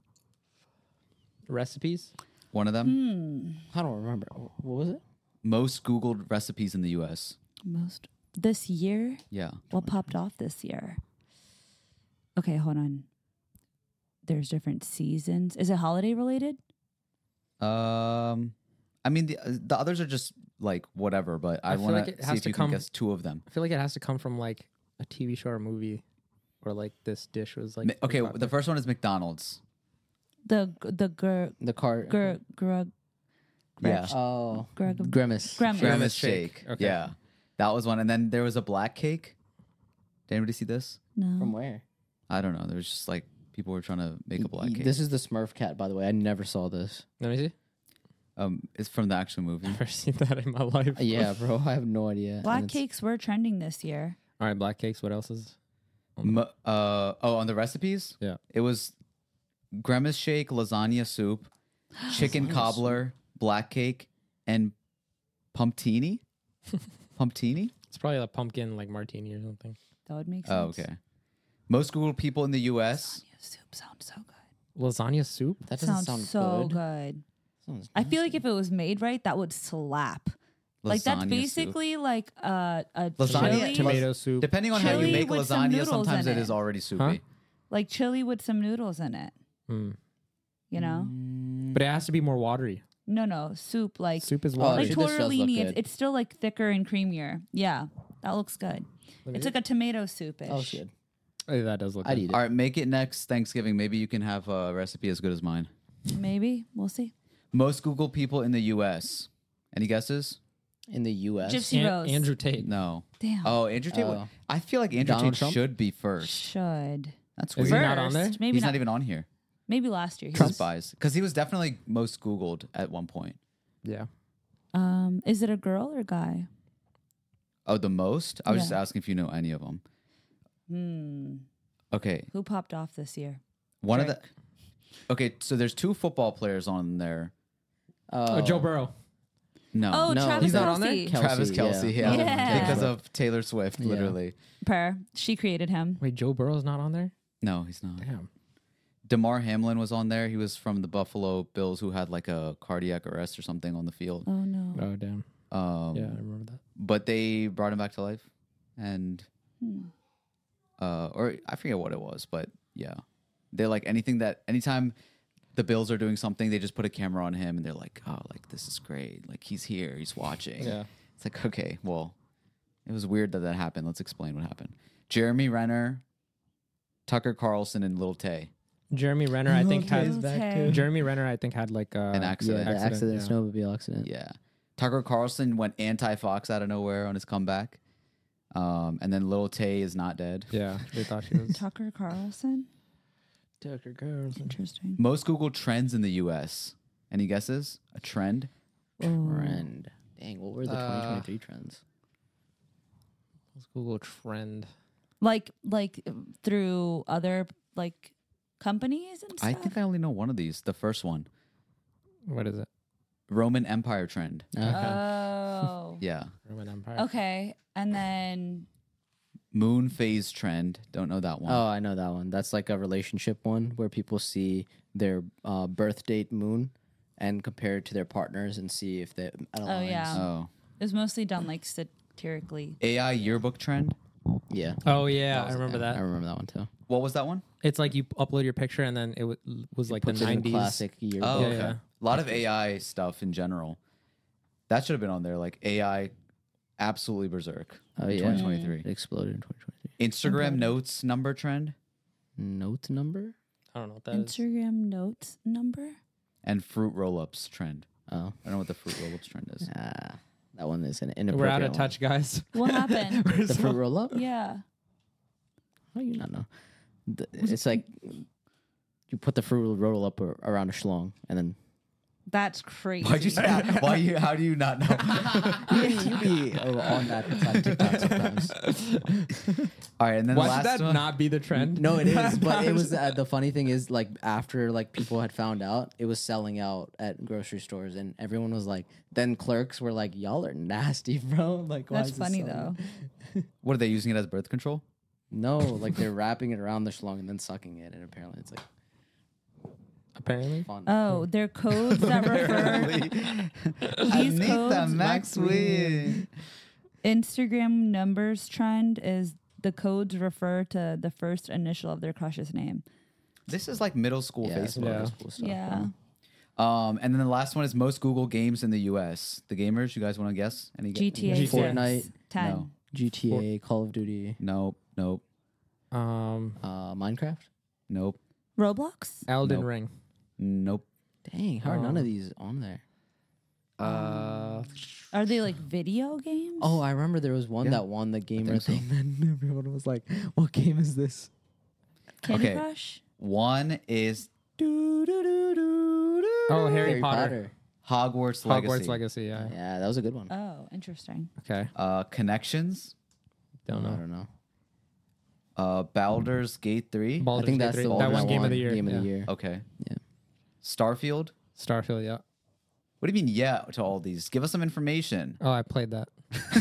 Recipes? one of them? I don't remember. What was it? Most Googled recipes in the U.S. Most this year? Yeah. What popped off this year? Okay, hold on. There's different seasons. Is it holiday related? I mean the others are just like whatever, but I I feel want like it to see has if to you can come- guess 2 of them. I feel like it has to come from like a TV show or movie, or like this dish was like. Okay, popular. the first one is McDonald's. The The car. Yeah. Oh, Greg- Grimace. Grimace shake. shake. Okay. Yeah. That was one. And then there was a black cake. Did anybody see this? No. From where? I don't know. There was just like people were trying to make a black cake. This is the Smurf cat, by the way. I never saw this. Let me see. It's from the actual movie. Never seen that in my life. Yeah, bro. I have no idea. Black And it's- cakes were trending this year. All right, black cakes. What else is? On the recipes? Yeah. It was Grimace shake, lasagna soup, chicken cobbler, black cake, and pumptini. Pumptini? It's probably a pumpkin like martini or something. That would make Oh, sense. okay. Most Googled people in the U.S. Lasagna soup sounds so good. Lasagna soup. That doesn't Sounds sound so good. good. Sounds I feel like if it was made right, that would slap. Like that's Lasagna soup. basically like a Lasagna- chili, Tomato soup. Depending on how you Chili make with some lasagna, noodles sometimes in it it. is already soupy. Huh? like chili with some noodles in it. Mm. You know? But it has to be more watery. No, soup like Soup is Oh, watery. like actually, this does look tortellini. good. It's still like thicker and creamier. Yeah, that looks good. It's like a tomato soup-ish. Oh shit. Oh, that does look. I'd good. eat it. All right, make it next Thanksgiving. Maybe you can have a recipe as good as mine. Maybe we'll see. Most Googled people in the U.S. Any guesses? In the U.S. Gypsy Rose. Andrew Tate. No. Damn. Oh, Andrew Tate. Oh. I feel like Andrew Donald Tate Trump? should be first. Should That's Is weird. he not on there? Maybe He's not. not even on here. Maybe last year. He Trump was. buys because he was definitely most Googled at one point. Yeah. Is it a girl or guy? Oh, the most? I was Yeah. just asking if you know any of them. Okay, Who popped off this year? one of the. Okay, so there's 2 football players on there. Oh, Joe Burrow. No, Oh, No, Travis he's not on there? Kelce. Travis Kelsey. Yeah, Yeah. because of Taylor Swift, Yeah. literally. Per. She created him. Wait, Joe Burrow's not on there? No, he's not. Damn. DeMar Hamlin was on there. He was from the Buffalo Bills, who had like a cardiac arrest or something on the field. Oh no. Oh damn. Yeah, I remember that. But they brought him back to life, and or I forget what it was, but yeah, they like anytime the Bills are doing something, they just put a camera on him, and they're like, oh, like this is great, like he's here, he's watching. Yeah. It's like, okay, well, it was weird that happened. Let's explain what happened. Jeremy Renner, Tucker Carlson, and Lil Tay. Jeremy Renner, I think Tay. had Jeremy Renner, I think had like An Yeah, accident. the accident, yeah. snowmobile accident. Yeah. Tucker Carlson went anti-Fox out of nowhere on his comeback. And then Lil Tay is not dead. Yeah, they thought she was. Tucker Carlson. Tucker Carlson. Interesting. Most Google trends in the U.S. Any guesses? A trend? Trend. Dang, what were the 2023 trends? Let's Google trend. Like through other like companies and stuff. I think I only know one of these. The first one. What is it? Roman Empire trend. Oh. Yeah. Roman Empire. Okay. And then Moon phase trend. Don't know that one. Oh, I know that one. That's like a relationship one where people see their birth date moon and compare it to their partners and see if they aligns. yeah. Oh. It was mostly done like satirically. AI yearbook trend. Yeah. Oh yeah, I remember I that. remember that one too. What was that one? It's like you upload your picture and then it was like the Puts it in 90s. classic year. Oh, Yeah, okay. yeah. A lot of AI stuff in general. That should have been on there. Like AI, absolutely berserk. Oh, in yeah. 2023. It exploded in 2023. Instagram notes number trend Note number? I don't know what that is. Instagram notes number. and fruit roll-ups trend. Oh. I don't know what the fruit roll-ups trend is. That one is an inappropriate We're out of one. touch, guys. What happened? The fruit roll up? Yeah. How do you not know? It's like you put the fruit roll up around a schlong and then That's crazy. Why'd you say that? How do you not know? you be on that TikTok sometimes. All right, and then Why the should last that one. not be the trend? No, it is, but it was the funny thing is like after like people had found out, it was selling out at grocery stores, and everyone was like, then clerks were like, "Y'all are nasty, bro." Like, why That's is this funny selling? though. What are they using it as birth control? No, like they're wrapping it around the schlong and then sucking it, and apparently it's like Apparently. fun. Oh, they're codes that refer. These codes, Maxwin. Instagram numbers trend is the codes refer to the first initial of their crush's name. This is like middle school Yeah, it's Facebook. Yeah. cool stuff. Yeah. And then the last one is most Google games in the U.S. The gamers, you guys want to guess? Any GTA, GTA. 6, Fortnite. 10. No. GTA, Call of Duty, Nope. Minecraft. Nope. Roblox? Elden Nope. Ring. Nope. Dang, how are none of these on there? Are they like video games? Oh, I remember there was one Yeah, that won the gamer think so. thing. Then everyone was like, "What game is this?" Candy okay. Crush? One is Oh, Harry Potter. Hogwarts Legacy. Hogwarts Legacy. Yeah. Yeah, that was a good one. Oh, interesting. Okay. Connections. Don't I know. don't know. Baldur's Gate 3. Baldur's I think Gate that's 3. the That one one game of won the year. Game of yeah. the year. Okay. Yeah. Starfield. Starfield. Yeah. What do you mean, yeah, to all these? Give us some information. Oh, I played that.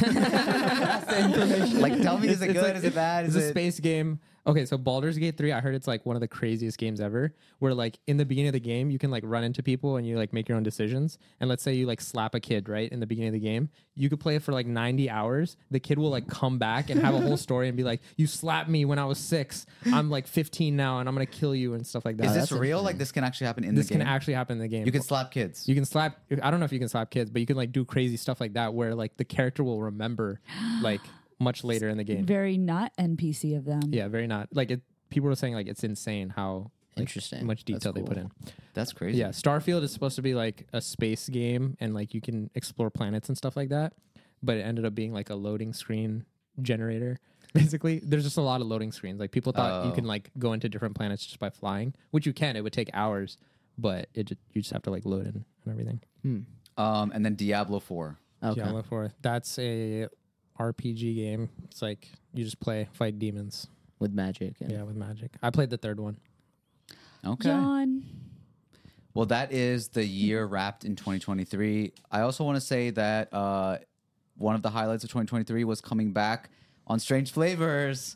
Like, tell me, is it good? Is it bad? It's Is a it space game. Okay, so Baldur's Gate 3, I heard it's like one of the craziest games ever. Where like in the beginning of the game, you can like run into people and you like make your own decisions. And let's say you like slap a kid, right? In the beginning of the game, you could play it for like 90 hours. The kid will like come back and have a whole story and be like, "You slapped me when I was 6. I'm like 15 now and I'm gonna kill you," and stuff like that. Is this that's real? Like, this can actually happen in This the game? can actually happen in the game. You can slap kids. You can slap. I don't know if you can slap kids, but you can like do crazy stuff like that where like the character will remember like much later in the game. Very not NPC of them. Yeah, very not like it. People were saying like it's insane how like, Interesting. much That's detail they put cool. in. That's crazy. Yeah, Starfield is supposed to be like a space game and like you can explore planets and stuff like that, but it ended up being like a loading screen generator. Basically, there's just a lot of loading screens. Like people thought you Oh. can like go into different planets just by flying, which you can. It would take hours, but you just have to like load in and everything. And then Diablo 4. Okay. Diablo 4. That's a RPG game. It's like you just fight demons. With magic. And Yeah, with magic. I played the third one. Okay. John. Well, that is the year wrapped in 2023. I also want to say that one of the highlights of 2023 was coming back on Strange Flavors.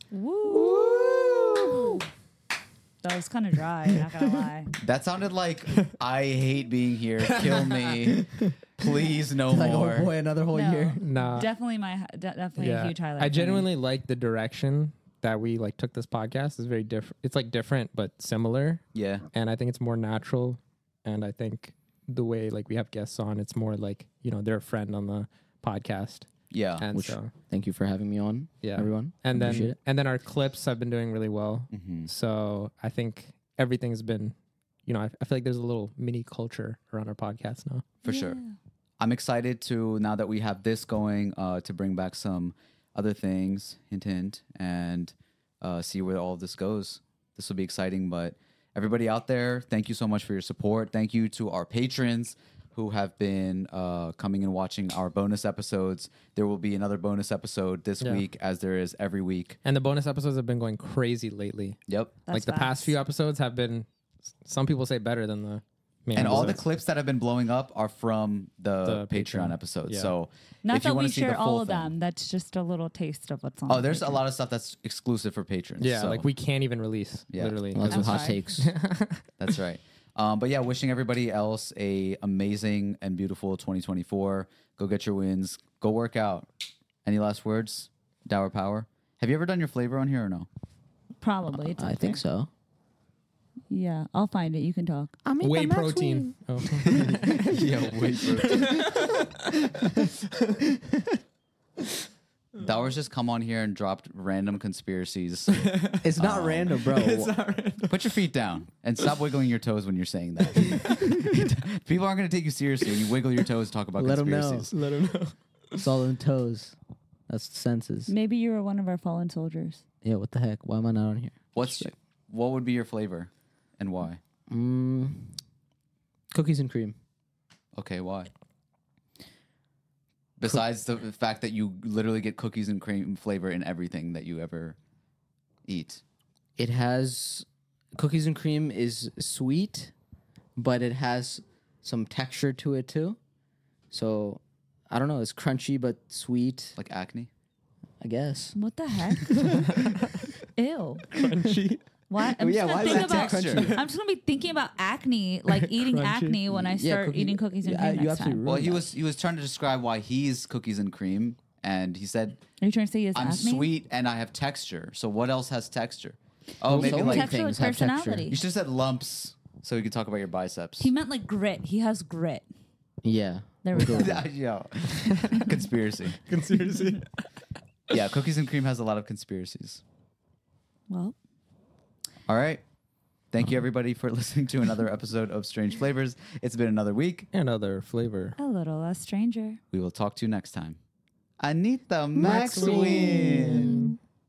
Woo! That was kind of dry, not gonna lie. That sounded like, I hate being here. Kill me. Please, no Like, more. oh boy, another whole No. year. Nah. Definitely definitely a huge highlight. I for me. genuinely like the direction that we like took this podcast. It's very different. It's like different but similar, Yeah. and I think it's more natural. And I think the way like we have guests on, it's more like they're a friend on the podcast. Yeah. And Which, so thank you for having me on, yeah, everyone. And Appreciate then our clips have been doing really well. Mhm. So I think everything's been, I feel like there's a little mini culture around our podcast now. For sure. I'm excited to, now that we have this going, to bring back some other things, hint, hint, and see where all of this goes. This will be exciting, but everybody out there, thank you so much for your support. Thank you to our patrons who have been coming and watching our bonus episodes. There will be another bonus episode this Yeah. week, as there is every week. And the bonus episodes have been going crazy lately. Yep. That's like the facts. past few episodes have been, some people say better than the main And all the episodes. clips that have been blowing up are from the The Patreon Patreon. episodes. Yeah. So Not if you that want we to see the share full all of thing- them. That's just a little taste of what's on. Oh, the there's a Patreon. lot of stuff that's exclusive for patrons. Yeah, so like we can't even release. Yeah. Literally. Lots of I'm hot sorry. takes. That's right. But yeah, wishing everybody else a amazing and beautiful 2024. Go get your wins. Go work out. Any last words? Dower Power. Have you ever done your flavor on here or no? Probably. It's I up think there. so. Yeah, I'll find it. You can talk. Whey protein. Oh. Yeah, wait. Dower's just come on here and dropped random conspiracies. It's not random, bro. Put your feet down and stop wiggling your toes when you're saying that. People aren't going to take you seriously when you wiggle your toes to talk about Let 'em know. conspiracies. Let him know. It's all in toes. That's the senses. Maybe you were one of our fallen soldiers. Yeah, what the heck? Why am I not on here? What would be your flavor and why? Cookies and cream. Okay, why? Besides the fact that you literally get cookies and cream flavor in everything that you ever eat. It has cookies and cream is sweet, but it has some texture to it too. So I don't know. It's crunchy but sweet. Like acne? I guess. What the heck? Ew. Crunchy. Why? I'm yeah, just why gonna is think that about. texture? I'm just gonna be thinking about acne, like eating Crunchy. acne when I start cookies- eating cookies and yeah, cream you next absolutely time. Well, ruined he was trying to describe why he's cookies and cream, and he said, Are you trying to say he has "I'm acne? sweet and I have texture. So what else has texture? Oh, Well, maybe so like many Texture like things have texture. personality. you should have said lumps, so we could talk about your biceps. He meant like grit. He has grit. Yeah. There we go. Yeah, conspiracy. Conspiracy. Yeah, cookies and cream has a lot of conspiracies. Well, All right. Thank you, everybody, for listening to another episode of Strange Flavors. It's been another week. Another flavor. a little less stranger. We will talk to you next time. Anita Maxwin.